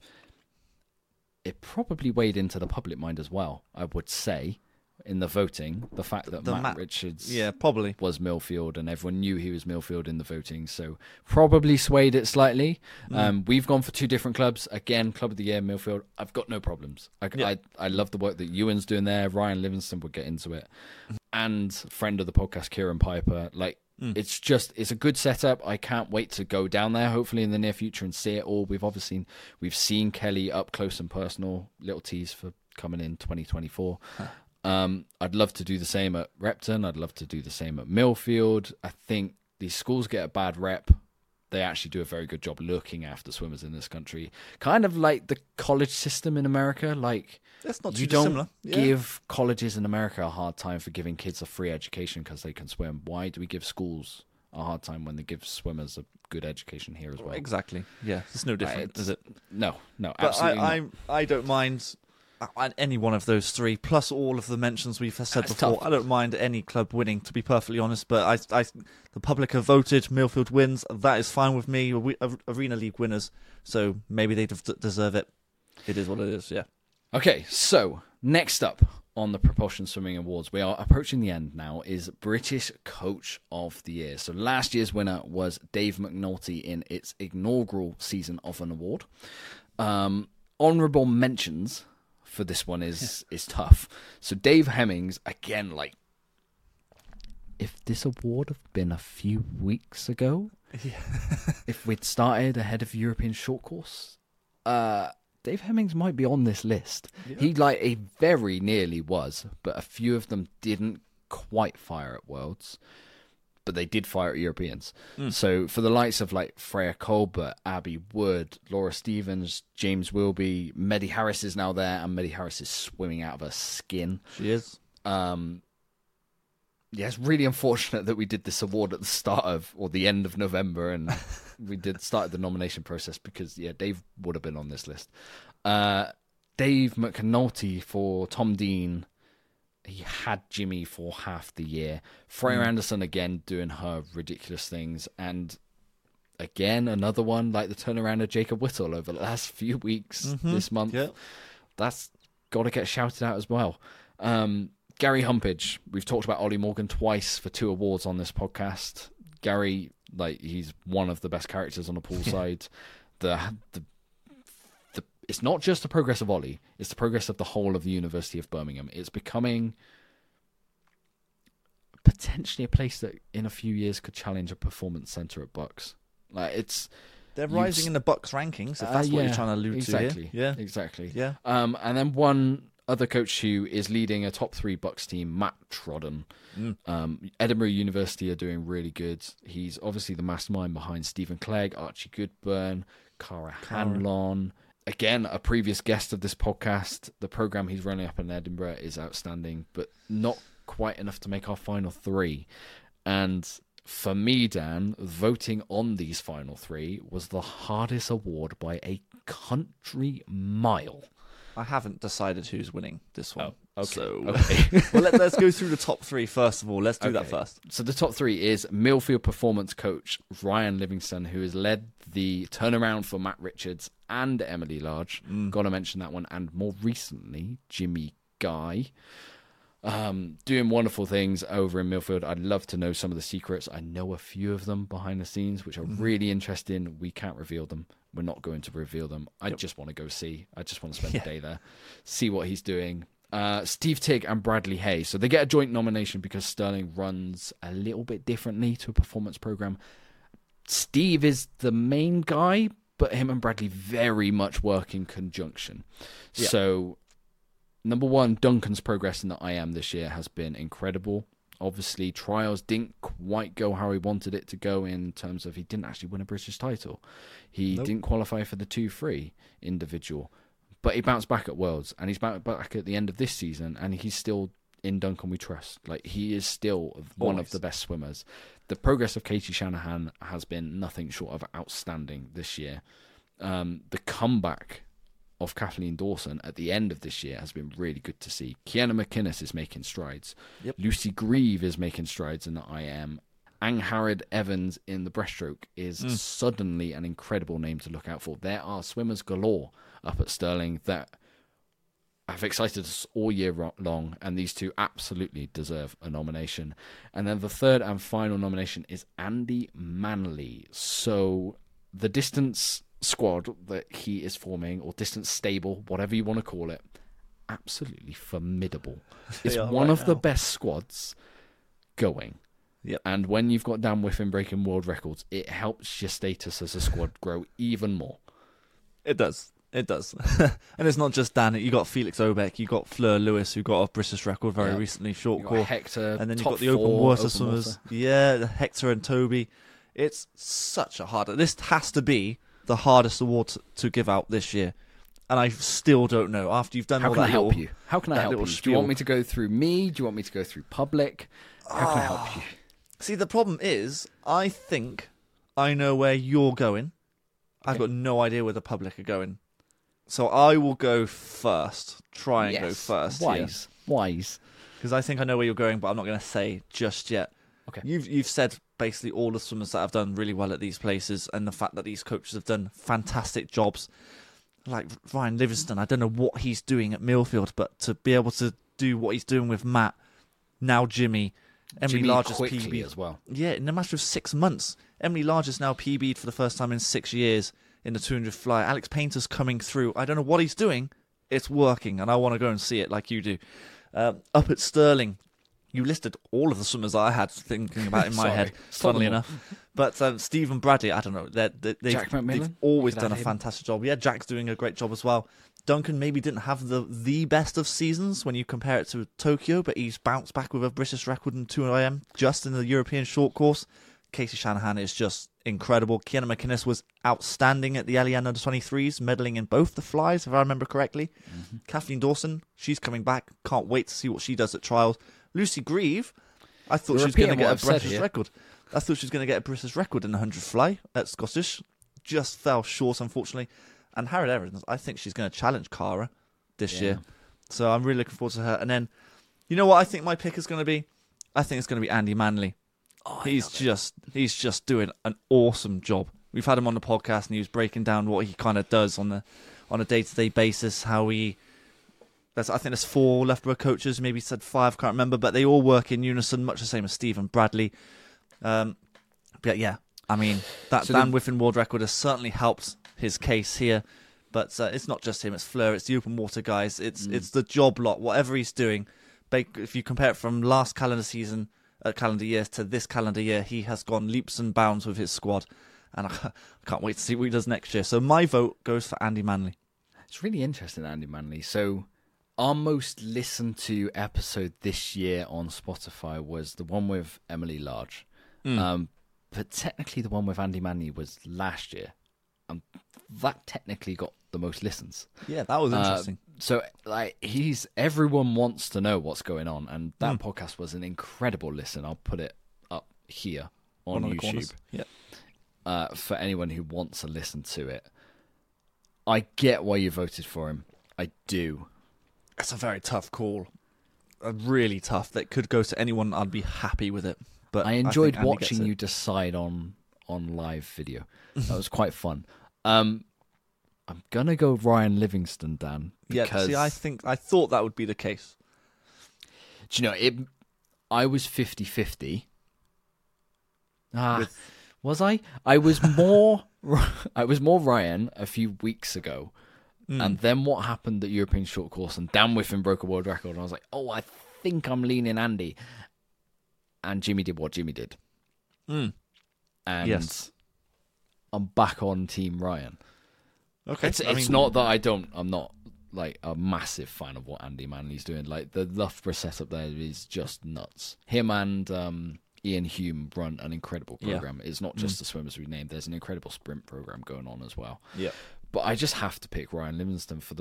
it probably weighed into the public mind as well, I would say, in the voting. The fact that Matt Richards probably was Millfield, and everyone knew he was Millfield in the voting, so probably swayed it slightly. We've gone for 2 different clubs. Again, Club of the Year, Millfield. I've got no problems. I love the work that Ewan's doing there. Ryan Livingston would get into it. And friend of the podcast, Kieran Piper. Like, It's a good setup. I can't wait to go down there, hopefully in the near future, and see it all. We've seen Kelly up close and personal. Little tease for coming in 2024. I'd love to do the same at Repton. I'd love to do the same at Millfield. I think these schools get a bad rep. They actually do a very good job looking after swimmers in this country. Kind of like the college system in America. Like, that's not too you don't dissimilar. give colleges in America a hard time for giving kids a free education because they can swim. Why do we give schools a hard time when they give swimmers a good education here as well? Exactly. Yeah, it's no different, is it? No, But absolutely not. I don't mind any one of those three, plus all of the mentions we've said That's before. tough. I don't mind any club winning, to be perfectly honest. But the public have voted. Millfield wins. That is fine with me. Arena League winners, so maybe they deserve it. It is what it is. Yeah. Okay, so next up on the Propulsion Swimming Awards, we are approaching the end now, is British Coach of the Year. So last year's winner was Dave McNulty in its inaugural season of an award. Honourable mentions for this one is tough. So Dave Hemmings, again, like, if this award had been a few weeks ago, if we'd started ahead of European short course, Dave Hemmings might be on this list. Yeah. He very nearly was, but a few of them didn't quite fire at Worlds, but they did fire at Europeans. So for the likes of like Freya Colbert, Abby Wood, Laura Stevens, James Wilby, Meddy Harris is now there, and Meddy Harris is swimming out of her skin. She is. It's really unfortunate that we did this award at the start of, or the end of November, and we started the nomination process because, Dave would have been on this list. Dave McNulty for Tom Dean. He had Jimmy for half the year. Freya Anderson, again, doing her ridiculous things. And again, another one like the turnaround of Jacob Whittle over the last few weeks this month. Yeah. That's got to get shouted out as well. Gary Humpage. We've talked about Ollie Morgan twice for 2 awards on this podcast. Gary, he's one of the best characters on the pool side. It's not just the progress of Ollie, it's the progress of the whole of the University of Birmingham. It's becoming potentially a place that in a few years could challenge a performance centre at Bucks. They're rising in the Bucks rankings, if that's what you're trying to allude to here. Yeah, exactly. Yeah. And then one other coach who is leading a top 3 Bucks team, Matt Trodden. Edinburgh University are doing really good. He's obviously the mastermind behind Stephen Clegg, Archie Goodburn, Cara Hanlon. Again, a previous guest of this podcast. The programme he's running up in Edinburgh is outstanding, but not quite enough to make our final 3. And for me, Dan, voting on these final 3 was the hardest award by a country mile. I haven't decided who's winning this one. Oh, okay. So, okay. Well, let's go through the top 3 first of all. Let's do that first. So the top 3 is Millfield performance coach Ryan Livingston, who has led the turnaround for Matt Richards and Emily Large. Got to mention that one. And more recently, Jimmy Guy. Doing wonderful things over in Millfield. I'd love to know some of the secrets. I know a few of them behind the scenes, which are really interesting. We can't reveal them. We're not going to reveal them. I just want to go see. I just want to spend the day there, see what he's doing. Steve Tigg and Bradley Hay. So they get a joint nomination because Stirling runs a little bit differently to a performance program. Steve is the main guy, but him and Bradley very much work in conjunction. Yeah. So, number 1, Duncan's progress in the IM this year has been incredible. Obviously, trials didn't quite go how he wanted it to go in terms of he didn't actually win a British title. He didn't qualify for the 2-3 individual. But he bounced back at Worlds, and he's bounced back at the end of this season, and he's still in Duncan we trust. He is still one of the best swimmers. The progress of Katie Shanahan has been nothing short of outstanding this year. The comeback of Kathleen Dawson at the end of this year has been really good to see. Kiana McInnes is making strides. Yep. Lucy Grieve is making strides in the IM. Angharad Evans in the breaststroke is suddenly an incredible name to look out for. There are swimmers galore up at Stirling that have excited us all year long, and these 2 absolutely deserve a nomination. And then the third and final nomination is Andy Manley. So the distance squad that he is forming, or distance stable, whatever you want to call it, absolutely formidable. It's one of the best squads going. Yep. And when you've got Dan Whiffen breaking world records, it helps your status as a squad grow even more. It does. It does. And it's not just Dan. You got Felix Obeck, you got Fleur Lewis, who got a British record very recently, short you course. Hector, and then you've top got the open 4 water swimmers. Yeah, Hector and Toby. It's such a hard... This has to be the hardest award to give out this year. And I still don't know. After you've done all that... How can I help you? How can I help you? Do you want me to go through me? Do you want me to go through public? How can I help you? See, the problem is, I think I know where you're going. Okay. I've got no idea where the public are going. So I will go first. Try and go first. Wise. Because I think I know where you're going, but I'm not going to say just yet. Okay. You've said basically all the swimmers that have done really well at these places, and the fact that these coaches have done fantastic jobs. Like Ryan Livingston, I don't know what he's doing at Millfield, but to be able to do what he's doing with Matt, now Jimmy, Emily Large has PB'd as well. Yeah, in a matter of 6 months. Emily Large has now PB'd for the first time in 6 years in the 200 fly. Alex Painter's coming through. I don't know what he's doing. It's working, and I want to go and see it like you do. Up at Stirling, you listed all of the swimmers I had thinking about in my head, funnily enough. But Stephen Bradley, I don't know. Jack McMillan? They've always done a fantastic job. Yeah, Jack's doing a great job as well. Duncan maybe didn't have the best of seasons when you compare it to Tokyo, but he's bounced back with a British record in 2 IM just in the European short course. Casey Shanahan is just incredible. Kiana McInnes was outstanding at the Elian Under-23s, medaling in both the flies, if I remember correctly. Mm-hmm. Kathleen Dawson, she's coming back. Can't wait to see what she does at trials. Lucy Grieve, I thought she was going to get a British record. I thought she was going to get a British record in the 100 fly at Scottish. Just fell short, unfortunately. And Harriet Evans, I think she's going to challenge Cara this year. So I'm really looking forward to her. And then, you know what I think my pick is going to be? I think it's going to be Andy Manley. Oh, he's just doing an awesome job. We've had him on the podcast, and he was breaking down what he kind of does on a day-to-day basis. How I think there's 4 Loughborough coaches, maybe said 5, can't remember, but they all work in unison, much the same as Stephen Bradley. But yeah, I mean that Dan Whiffen world record has certainly helped his case here. But it's not just him; it's Fleur, it's the open water guys, it's the job lot. Whatever he's doing, if you compare it from last calendar year to this calendar year, he has gone leaps and bounds with his squad, and I can't wait to see what he does next year. So my vote goes for Andy Manley. It's really interesting, Andy Manley. So our most listened to episode this year on Spotify was the one with Emily Large, but technically the one with Andy Manley was last year, and that technically got the most listens. Yeah, that was interesting. So, everyone wants to know what's going on, and that podcast was an incredible listen. I'll put it up here on YouTube. Yeah. For anyone who wants to listen to it. I get why you voted for him. I do. It's a very tough call. Really tough. That could go to anyone. I'd be happy with it. But I enjoyed watching you decide on live video. That was quite fun. I'm gonna go Ryan Livingston, Dan. Because I thought that would be the case. Do you know I was 50-50. Was I? I was more Ryan a few weeks ago. And then what happened at European Short Course, and Dan Whiffen broke a world record, and I was like, oh, I think I'm leaning Andy. And Jimmy did what Jimmy did. And yes. I'm back on Team Ryan. Okay. It's not that I'm not like a massive fan of what Andy Manley's doing. Like the Loughborough setup there is just nuts. Him and Ian Hume run an incredible program. It's not just the swimmers we named. There's an incredible sprint program going on as well. Yeah. But I just have to pick Ryan Livingston for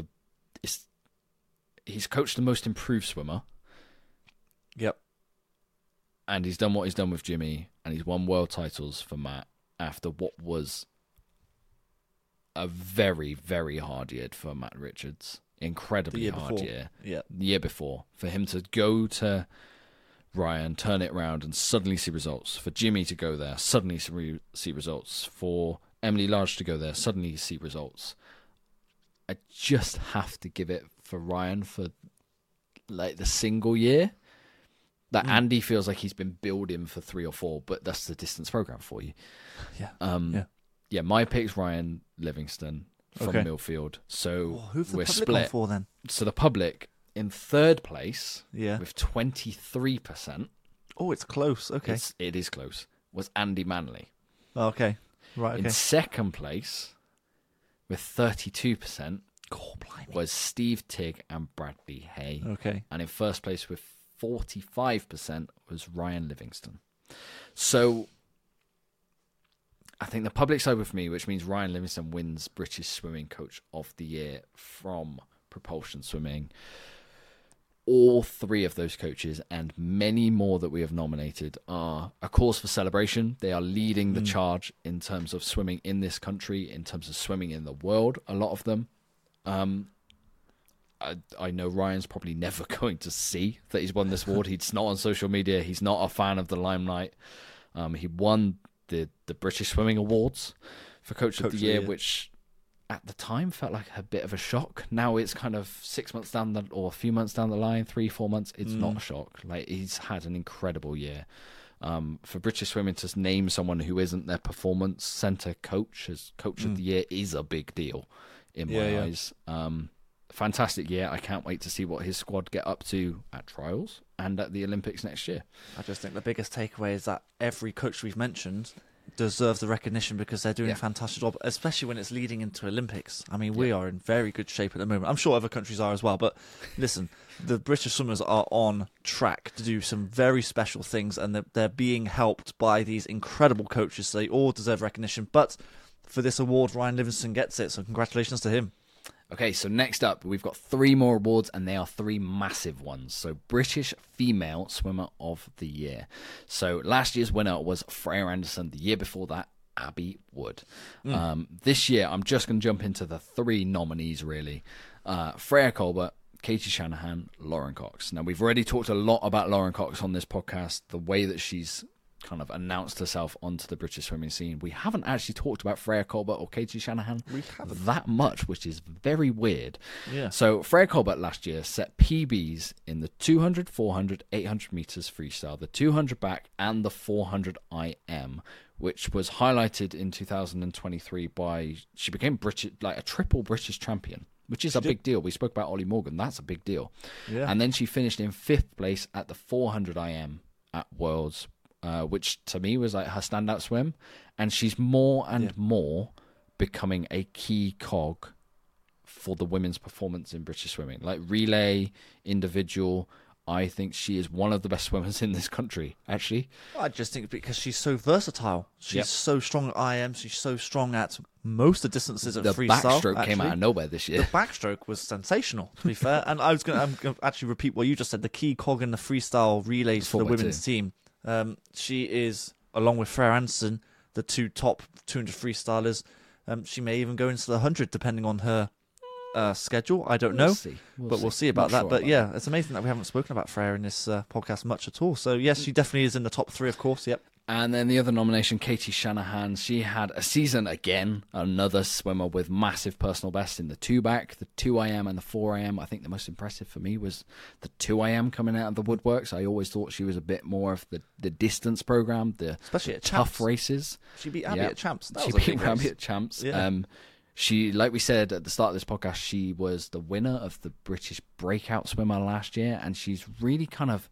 he's coached the most improved swimmer. Yep. And he's done what he's done with Jimmy, and he's won world titles for Matt after what was a very, very hard year for Matt Richards. Incredibly hard year. Yeah. The year before. For him to go to Ryan, turn it around, and suddenly see results. For Jimmy to go there, suddenly see results. For Emily Large to go there, suddenly see results. I just have to give it for Ryan for like the single year. That Andy feels like he's been building for 3 or 4, but that's the distance program for you. Yeah. My pick's Ryan Livingston from Millfield. So who's the we're public split. on for then? So the public in third place with 23%. Oh, it's close. Okay. It is close. Was Andy Manley. Okay. Right. Okay. In second place, with 32%, was Steve Tigg and Bradley Hay. Okay. And in first place with 45% was Ryan Livingston. So I think the public side with me, which means Ryan Livingston wins British Swimming Coach of the Year from Propulsion Swimming. All three of those coaches and many more that we have nominated are a cause for celebration. They are leading the charge in terms of swimming in this country, in terms of swimming in the world, a lot of them. I know Ryan's probably never going to see that he's won this award. He's not on social media. He's not a fan of the limelight. He won the British Swimming Awards for Coach of the Year, which at the time felt like a bit of a shock. Now it's kind of 6 months down or a few months down the line, 3-4 months. It's not a shock. Like, he's had an incredible year. For British Swimming to name someone who isn't their performance centre coach as Coach of the Year is a big deal in my eyes. Fantastic year. I can't wait to see what his squad get up to at trials and at the Olympics next year. I just think the biggest takeaway is that every coach we've mentioned deserves the recognition because they're doing a fantastic job, especially when it's leading into Olympics. I mean, we are in very good shape at the moment. I'm sure other countries are as well, but listen, the British swimmers are on track to do some very special things, and they're being helped by these incredible coaches. So they all deserve recognition, but for this award, Ryan Livingston gets it, so congratulations to him. Okay, so next up, we've got 3 more awards, and they are 3 massive ones. So, British Female Swimmer of the Year. So, last year's winner was Freya Anderson. The year before that, Abby Wood. This year, I'm just going to jump into the 3 nominees, really. Freya Colbert, Katie Shanahan, Lauren Cox. Now, we've already talked a lot about Lauren Cox on this podcast, the way that she's kind of announced herself onto the British swimming scene. We haven't actually talked about Freya Colbert or Katie Shanahan that much, which is very weird. Yeah. So Freya Colbert last year set PBs in the 200, 400, 800 meters freestyle, the 200 back, and the 400 IM, which was highlighted in 2023 by she became British, like a triple British champion, which is a big deal. We spoke about Ollie Morgan. That's a big deal. Yeah. And then she finished in 5th place at the 400 IM at Worlds, which to me was like her standout swim. And she's more and more becoming a key cog for the women's performance in British swimming. Like relay, individual, I think she is one of the best swimmers in this country, actually. I just think because she's so versatile. She's so strong at IM. She's so strong at most of the distances of freestyle. The backstroke came out of nowhere this year. The backstroke was sensational, to be fair. And I'm going to actually repeat what you just said. The key cog in the freestyle relays for the women's team. She is, along with Freya Anderson, the 2 top 200 freestylers. She may even go into the 100 depending on her schedule. I don't know, we'll see about that. But yeah, it's amazing that we haven't spoken about Freya in this podcast much at all. So yes, she definitely is in the top 3, of course. Yep. And then the other nomination, Katie Shanahan. She had a season again, another swimmer with massive personal bests in the 2 back, the 2 IM and the 4 IM. I think the most impressive for me was the 2 IM coming out of the woodworks. I always thought she was a bit more of the distance program, especially at tough Champs. Races. She beat Abby at Champs. She beat Abby at Champs. Yeah. She, like we said at the start of this podcast, she was the winner of the British Breakout Swimmer last year, and she's really kind of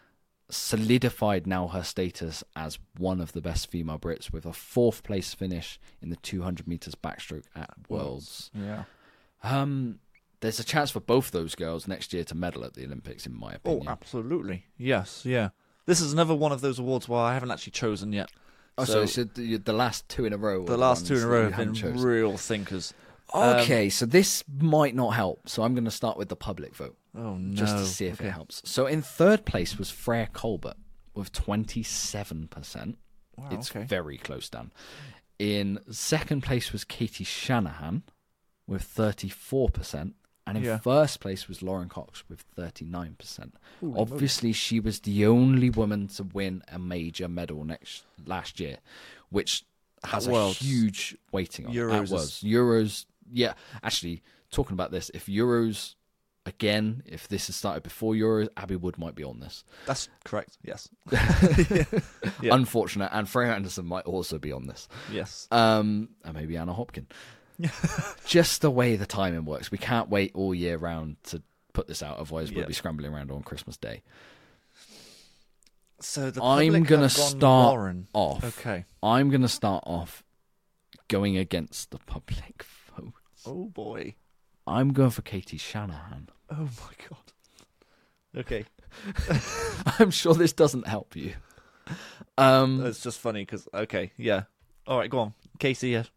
solidified now her status as one of the best female Brits with a 4th place finish in the 200 meters backstroke at Worlds. Yeah. There's a chance for both those girls next year to medal at the Olympics, in my opinion. Oh, absolutely. Yes, yeah. This is another one of those awards where I haven't actually chosen yet. Oh, so the last 2 in a row. The last 2 in a row have been real thinkers. Okay, so this might not help. So I'm going to start with the public vote. Oh, no. Just to see if it helps. So in 3rd place was Freya Colbert with 27%. Wow, it's very close down. In 2nd place was Katie Shanahan with 34%. And in 1st place was Lauren Cox with 39%. Ooh, obviously, she was the only woman to win a major medal last year, which has a huge weighting on Euros. Euros, yeah. Actually, talking about this, if Euros, again, if this has started before Euros, Abby Wood might be on this. That's correct, yes. Unfortunate. And Freya Anderson might also be on this. Yes. And maybe Anna Hopkin. Just the way the timing works. We can't wait all year round to put this out, otherwise we'll be scrambling around on Christmas Day. So the I'm public gonna have gone start Lauren. off. Okay. I'm going to start off going against the public vote. Oh boy. I'm going for Katie Shanahan. Oh my god. Okay. I'm sure this doesn't help you. It's just funny because, okay, yeah. All right, go on. Casey, yeah.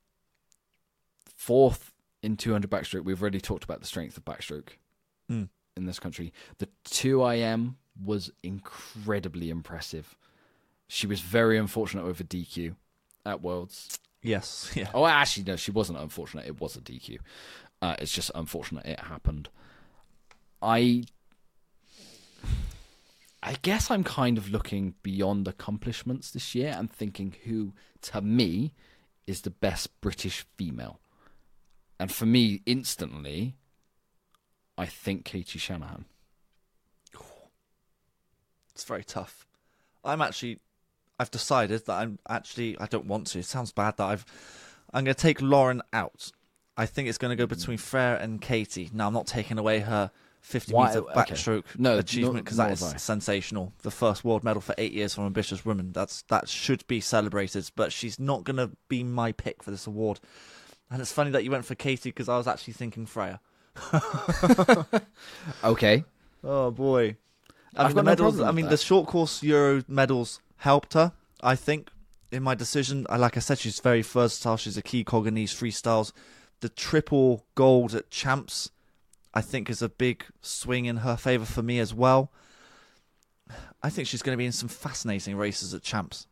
Fourth in 200 backstroke. We've already talked about the strength of backstroke Mm. in this country. The 2IM was incredibly impressive. She was very unfortunate over DQ at Worlds. Yes, yeah. Oh, actually, no, she wasn't unfortunate. It was a DQ. It's just unfortunate it happened. I guess I'm kind of looking beyond accomplishments this year and thinking who, to me, is the best British female. And for me, instantly, I think Katie Shanahan. It's very tough. I've decided that I don't want to. It sounds bad that I'm going to take Lauren out. I think it's going to go between Freya and Katie. Now, I'm not taking away her 50-meter backstroke achievement because that is sensational. The first world medal for 8 years from ambitious women. That should be celebrated, but she's not going to be my pick for this award. And it's funny that you went for Katie because I was actually thinking Freya. Okay. Oh, boy. I've got no medals. problem with that. The short course Euro medals helped her, I think, in my decision. Like I said, she's very versatile. She's a key cog in these freestyles. The triple gold at Champs, I think, is a big swing in her favour for me as well. I think she's going to be in some fascinating races at Champs.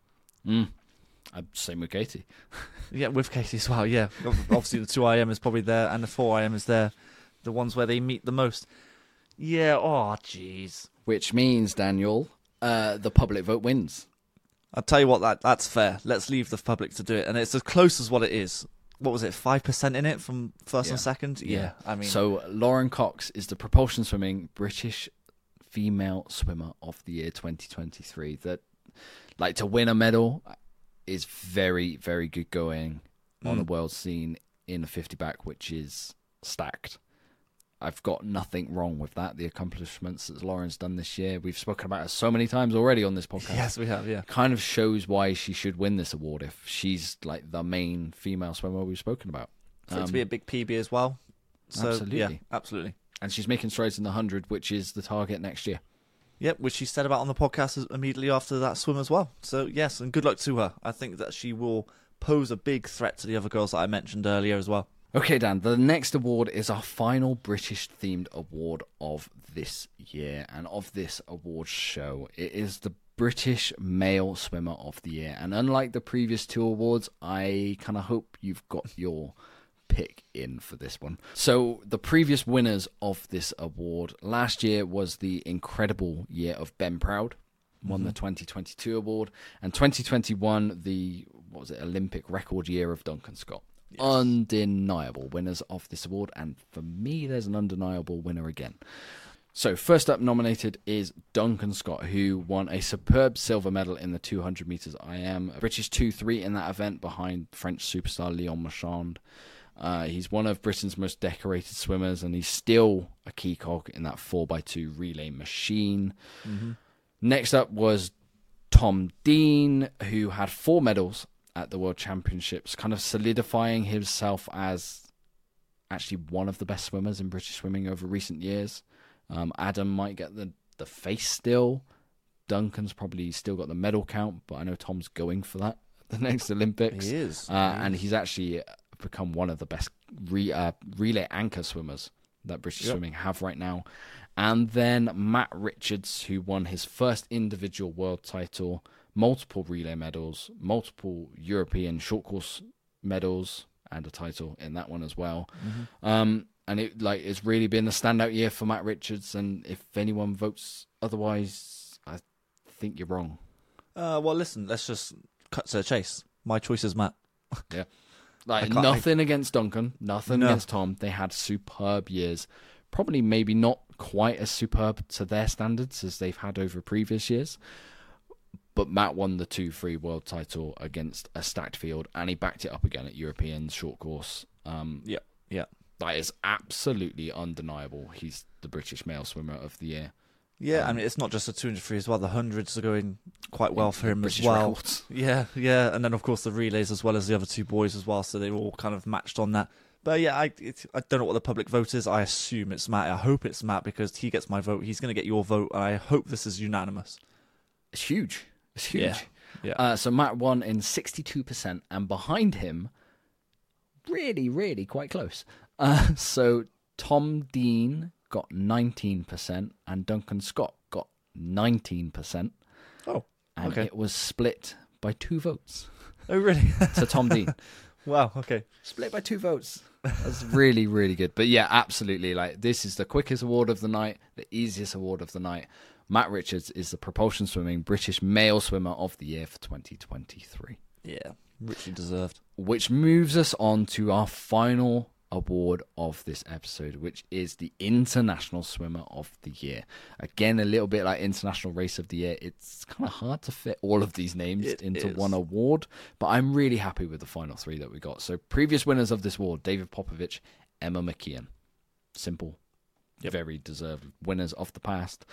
Same with Katie. Yeah, with Katie as well, yeah. Obviously, the 2IM is probably there, and the 4IM is there. The ones where they meet the most. Yeah, oh, jeez. Which means, Daniel, the public vote wins. I'll tell you what, that's fair. Let's leave the public to do it. And it's as close as what it is. What was it, 5% in it from first and second? Yeah, I mean... So, Lauren Cox is the propulsion swimming British female swimmer of the year 2023. That, like, to win a medal is very, very good going on the world scene in a 50 back, which is stacked. I've got nothing wrong with that. The accomplishments that Lauren's done this year, we've spoken about her so many times already on this podcast. Yes, we have, yeah. Kind of shows why she should win this award if she's like the main female swimmer we've spoken about. For it to be a big PB as well. So, absolutely. Yeah, absolutely. And she's making strides in the 100, which is the target next year. Yep, which she said about on the podcast immediately after that swim as well. So, yes, and good luck to her. I think that she will pose a big threat to the other girls that I mentioned earlier as well. Okay, Dan, the next award is our final British-themed award of this year and of this awards show. It is the British Male Swimmer of the Year. And unlike the previous two awards, I kind of hope you've got your pick in for this one. So the previous winners of this award last year was the incredible year of Ben Proud, won the 2022 award, and 2021 the Olympic record year of Duncan Scott. Yes. Undeniable winners of this award, and for me there's an undeniable winner again. So first up nominated is Duncan Scott, who won a superb silver medal in the 200 metres IM, a British 2-3 in that event behind French superstar Leon Marchand. He's one of Britain's most decorated swimmers, and he's still a key cog in that 4x2 relay machine. Next up was Tom Dean, who had 4 medals at the World Championships, kind of solidifying himself as actually one of the best swimmers in British swimming over recent years. Adam might get the face still. Duncan's probably still got the medal count, but I know Tom's going for that at the next Olympics. He is. And he's actually become one of the best relay anchor swimmers that British swimming have right now. And then Matt Richards, who won his first individual world title, multiple relay medals, multiple European short course medals, and a title in that one as well. And it's really been a standout year for Matt Richards. And if anyone votes otherwise, I think you're wrong. Well, listen, let's just cut to the chase. My choice is Matt. Yeah. Nothing against Duncan, nothing against Tom. They had superb years. Probably maybe not quite as superb to their standards as they've had over previous years. But Matt won the 2-3 world title against a stacked field, and he backed it up again at European short course. Yeah. That is absolutely undeniable. He's the British male swimmer of the year. Yeah, I mean, it's not just the 200 free as well. The 100s are going quite well for him British as well. records. Yeah. And then, of course, the relays as well as the other two boys as well. So they were all kind of matched on that. But yeah, I don't know what the public vote is. I assume it's Matt. I hope it's Matt because he gets my vote. He's going to get your vote. And I hope this is unanimous. It's huge. It's huge. Yeah. So Matt won in 62%, and behind him, really, really quite close. So Tom Dean got 19%, and Duncan Scott got 19%. Oh, and okay. it was split by 2 votes Oh, really? to Tom Dean. Wow, okay. Split by 2 votes. That's really, really good. But yeah, absolutely. Like, this is the quickest award of the night, the easiest award of the night. Matt Richards is the propulsion swimming British male swimmer of the year for 2023. Yeah, richly deserved. Which moves us on to our final award of this episode, which is the International Swimmer of the Year. Again, a little bit like International Race of the Year. It's kind of hard to fit all of these names into one award, but I'm really happy with the final 3 that we got. So previous winners of this award: David Popovich, Emma McKeon. Simple. Yep. Very deserved winners of the past.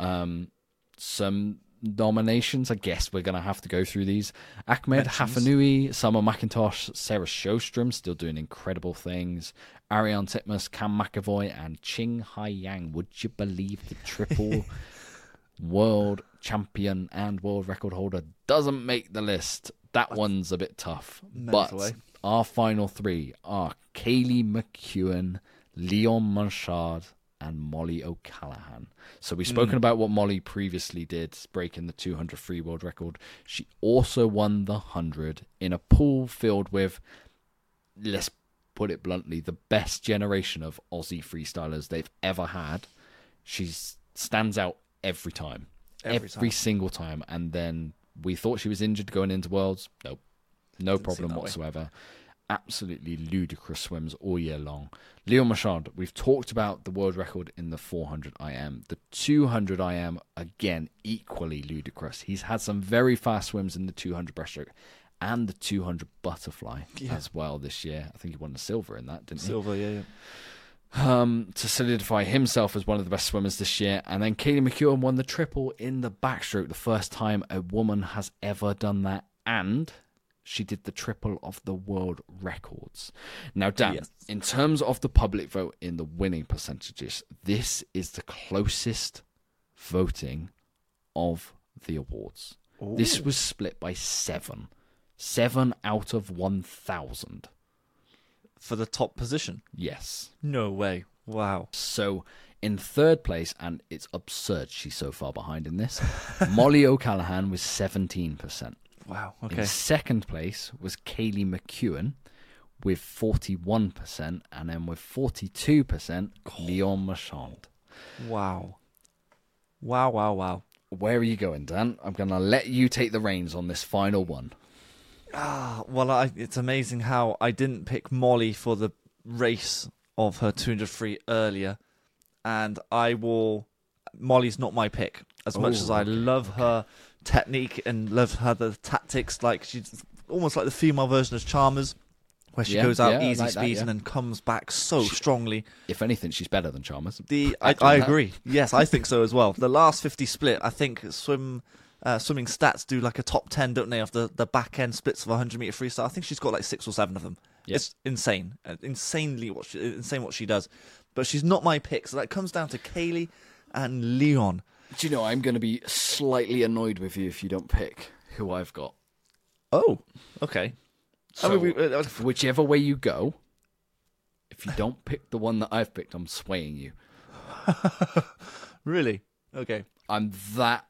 Some nominations, I guess we're going to have to go through these. Ahmed Hafanui, Summer McIntosh, Sarah Sjostrom, still doing incredible things. Ariane Titmus, Cam McAvoy, and Ching Hai Yang. Would you believe the triple world champion and world record holder doesn't make the list? That one's a bit tough. But our final 3 are Kaylee McEwen, Leon Manchard, and Molly O'Callaghan. So we've spoken about what Molly previously did, breaking the 200 free world record. She also won the 100 in a pool filled with, let's put it bluntly, the best generation of Aussie freestylers they've ever had. She stands out every time. Every single time. And then we thought she was injured going into Worlds. Nope. No problem whatsoever. Absolutely ludicrous swims all year long. Leon Marchand, we've talked about the world record in the 400 IM. The 200 IM, again, equally ludicrous. He's had some very fast swims in the 200 breaststroke and the 200 butterfly as well this year. I think he won the silver in that, didn't he? Silver, yeah. To solidify himself as one of the best swimmers this year. And then Kaylee McEwen won the triple in the backstroke, the first time a woman has ever done that. And she did the triple of the world records. Now, Dan, in terms of the public vote in the winning percentages, this is the closest voting of the awards. Ooh. This was split by 7. 7 out of 1,000. For the top position? Yes. No way. Wow. So, in third place, and it's absurd she's so far behind in this, Molly O'Callaghan was 17%. Wow, okay. In second place was Kaylee McEwen with 41%, and then with 42%, Leon Marchand. Wow. Wow. Where are you going, Dan? I'm going to let you take the reins on this final one. Well, it's amazing how I didn't pick Molly for the race of her 200 free earlier, and Molly's not my pick. As much as I love her technique and love her the tactics, like she's almost like the female version of Chalmers, where she goes out easy speeds and then comes back so strongly. If anything, she's better than Chalmers. I agree. Yes, I think so as well. The last 50 split, I think swimming stats do like a top 10, don't they, of the back end splits of 100 meter freestyle. I think she's got like 6 or 7 of them. Yep. It's insane, insane what she does. But she's not my pick, so that comes down to Kaylee and Leon. Do you know, I'm going to be slightly annoyed with you if you don't pick who I've got. Oh, okay. So, whichever way you go, if you don't pick the one that I've picked, I'm swaying you. Really? Okay. I'm that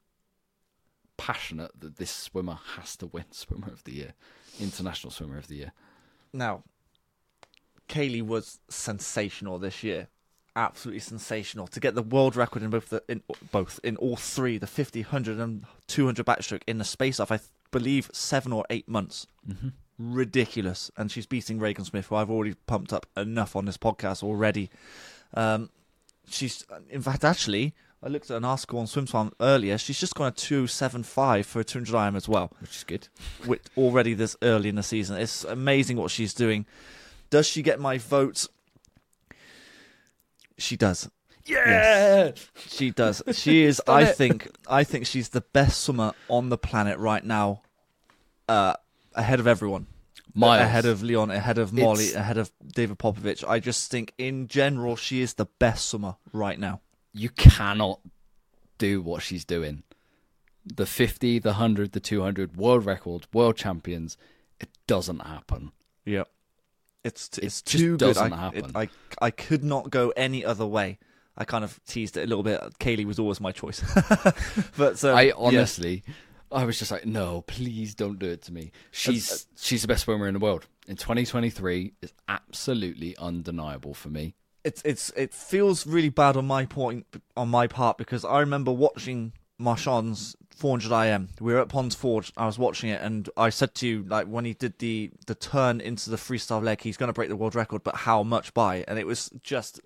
passionate that this swimmer has to win Swimmer of the Year, International Swimmer of the Year. Now, Kaylee was sensational this year. Absolutely sensational to get the world record in all 3, the 50, 100 and 200 backstroke in the space of, I believe, 7 or 8 months. Mm-hmm. Ridiculous. And she's beating Regan Smith, who I've already pumped up enough on this podcast already. She's, in fact, actually, I looked at an article on SwimSwam earlier. She's just gone a 2:75 for a 200 IM as well, which is good. With already this early in the season, it's amazing what she's doing. Does she get my vote? She does. Yeah, She does. She is. I think she's the best swimmer on the planet right now. Ahead of everyone. Miles. Ahead of Leon, ahead of Molly, ahead of David Popovich. I just think, in general, she is the best swimmer right now. You cannot do what she's doing. The 50, the 100, the 200, world records, world champions. It doesn't happen. Yeah, it's It too just good. doesn't happen. I could not go any other way. I kind of teased it a little bit. Kaylee was always my choice, but I honestly. Yeah. I was just like, no, please don't do it to me. She's the best swimmer in the world. In 2023, it's absolutely undeniable for me. It feels really bad on my part because I remember watching Marchand's 400 IM. We were at Ponds Forge. I was watching it, and I said to you, like, when he did the turn into the freestyle leg, he's going to break the world record, but how much by? And it was just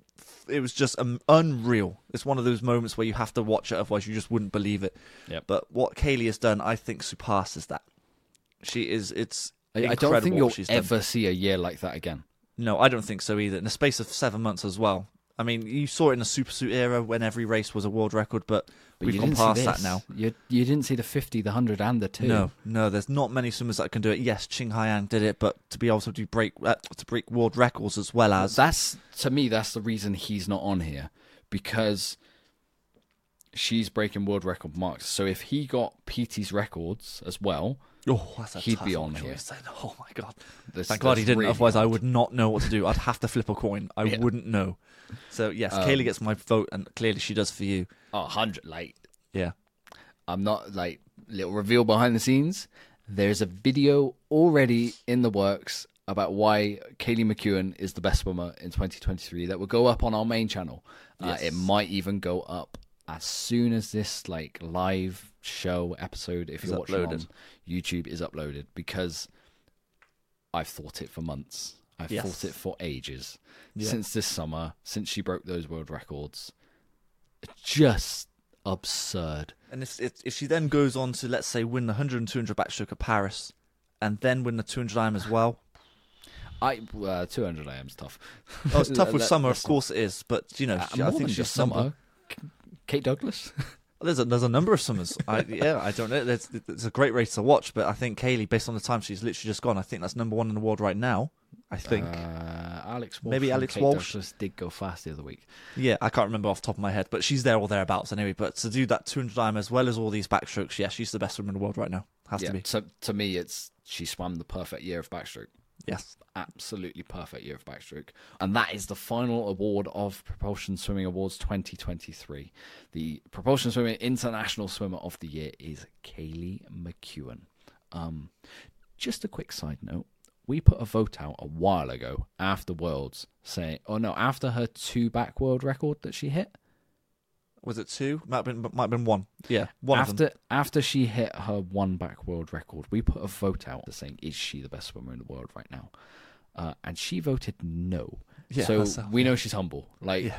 unreal. It's one of those moments where you have to watch it, otherwise you just wouldn't believe it. Yep. But what Kaylee has done, I think, surpasses that. She is. It's incredible. I don't think you'll ever done. see a year like that again. No, I don't think so either. In the space of 7 months as well. I mean, you saw it in the Supersuit era when every race was a world record, but we've gone past that now. You didn't see the 50, the 100, and the 2. No, there's not many swimmers that can do it. Yes, Ching Haiyan did it, but to be able to break world records as well as... To me, that's the reason he's not on here, because she's breaking world record marks. So if he got PT's records as well... he'd be on here. Oh my god! Thank God he didn't. Really otherwise, hard. I would not know what to do. I'd have to flip a coin. I wouldn't know. So yes, Kaylee gets my vote, and clearly she does for you. 100. Yeah. I'm not little reveal behind the scenes. There's a video already in the works about why Kaylee McKeown is the best swimmer in 2023 that will go up on our main channel. Yes. It might even go up as soon as this live show episode, if you're watching on YouTube, is uploaded, because I've thought it for months. I've thought it for ages. Since this summer, since she broke those world records. It's just absurd. And if she then goes on to, let's say, win the 100 and 200 backstroke at Paris, and then win the 200 IM as well... 200 IM's tough. Oh, it's tough with summer, of course it is, but, I think she's summer. Kate Douglas? There's a number of summers. I don't know. It's a great race to watch, but I think Kaylee, based on the time she's literally just gone, I think that's number 1 in the world right now. I think Alex Walsh. Maybe Alex Walsh Douglas did go fast the other week. Yeah, I can't remember off the top of my head, but she's there or thereabouts anyway. But to do that 200 IM as well as all these backstrokes, she's the best swimmer in the world right now. Has to be. So to me, she swam the perfect year of backstroke. Yes. Absolutely perfect year of backstroke. And that is the final award of Propulsion Swimming Awards 2023. The Propulsion Swimming International Swimmer of the Year is Kaylee McKeown. Just a quick side note. We put a vote out a while ago after Worlds after her 2-back world record that she hit. Was it 2? Might have been 1. Yeah, one of them. After she hit her 1-back world record, we put a vote out saying, is she the best swimmer in the world right now? And she voted no. Yeah, so we know she's humble. Kaylee,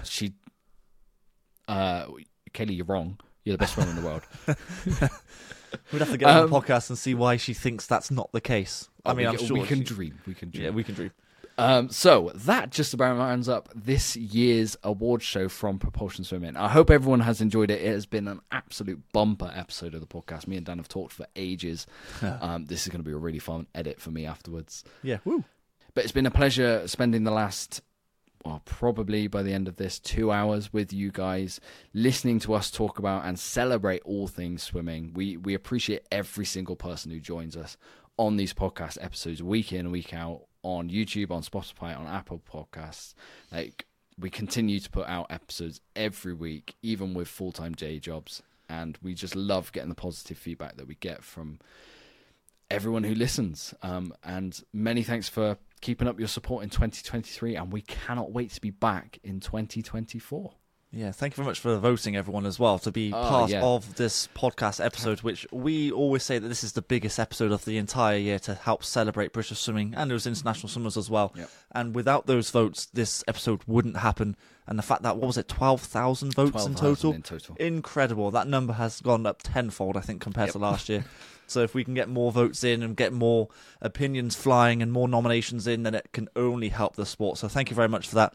you're wrong. You're the best swimmer in the world. We'd have to get on the podcast and see why she thinks that's not the case. I'm sure we can dream. Yeah, we can dream. So that just about rounds up this year's award show from Propulsion Swimming. I hope everyone has enjoyed it. It has been an absolute bumper episode of the podcast. Me and Dan have talked for ages. This is going to be a really fun edit for me afterwards. Yeah, woo. But it's been a pleasure spending the last, probably by the end of this, 2 hours with you guys, listening to us talk about and celebrate all things swimming. We appreciate every single person who joins us on these podcast episodes week in, week out, on YouTube, on Spotify, on Apple Podcasts. We continue to put out episodes every week, even with full-time day jobs, and we just love getting the positive feedback that we get from everyone who listens. And many thanks for keeping up your support in 2023, and we cannot wait to be back in 2024. Yeah, thank you very much for voting, everyone, as well, to be part of this podcast episode, which we always say that this is the biggest episode of the entire year to help celebrate British swimming and those international swimmers as well. Yep. And without those votes, this episode wouldn't happen. And the fact that, 12,000 votes in total? Incredible. That number has gone up tenfold, I think, compared to last year. So if we can get more votes in and get more opinions flying and more nominations in, then it can only help the sport. So thank you very much for that.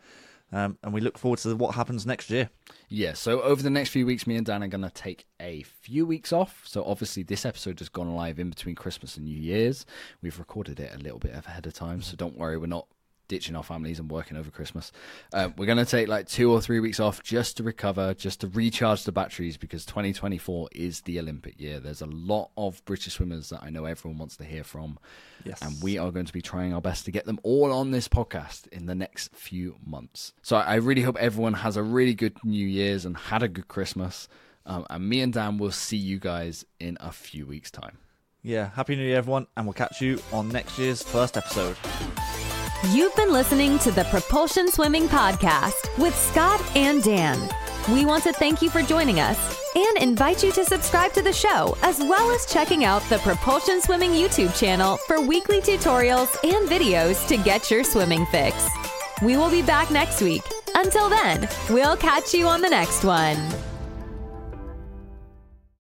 And we look forward to what happens next year. Yeah, so over the next few weeks, me and Dan are going to take a few weeks off. So obviously this episode has gone live in between Christmas and New Year's. We've recorded it a little bit ahead of time, so don't worry, we're not ditching our families and working over Christmas. We're going to take like 2 or 3 weeks off just to recover, just to recharge the batteries, because 2024 is the Olympic year. There's a lot of British swimmers that I know everyone wants to hear from. Yes. And we are going to be trying our best to get them all on this podcast in the next few months. So I really hope everyone has a really good New Year's and had a good Christmas. And me and Dan will see you guys in a few weeks' time. Yeah, Happy New Year, everyone, and we'll catch you on next year's first episode. You've been listening to the Propulsion Swimming Podcast with Scott and Dan. We want to thank you for joining us and invite you to subscribe to the show, as well as checking out the Propulsion Swimming YouTube channel for weekly tutorials and videos to get your swimming fix. We will be back next week. Until then, we'll catch you on the next one.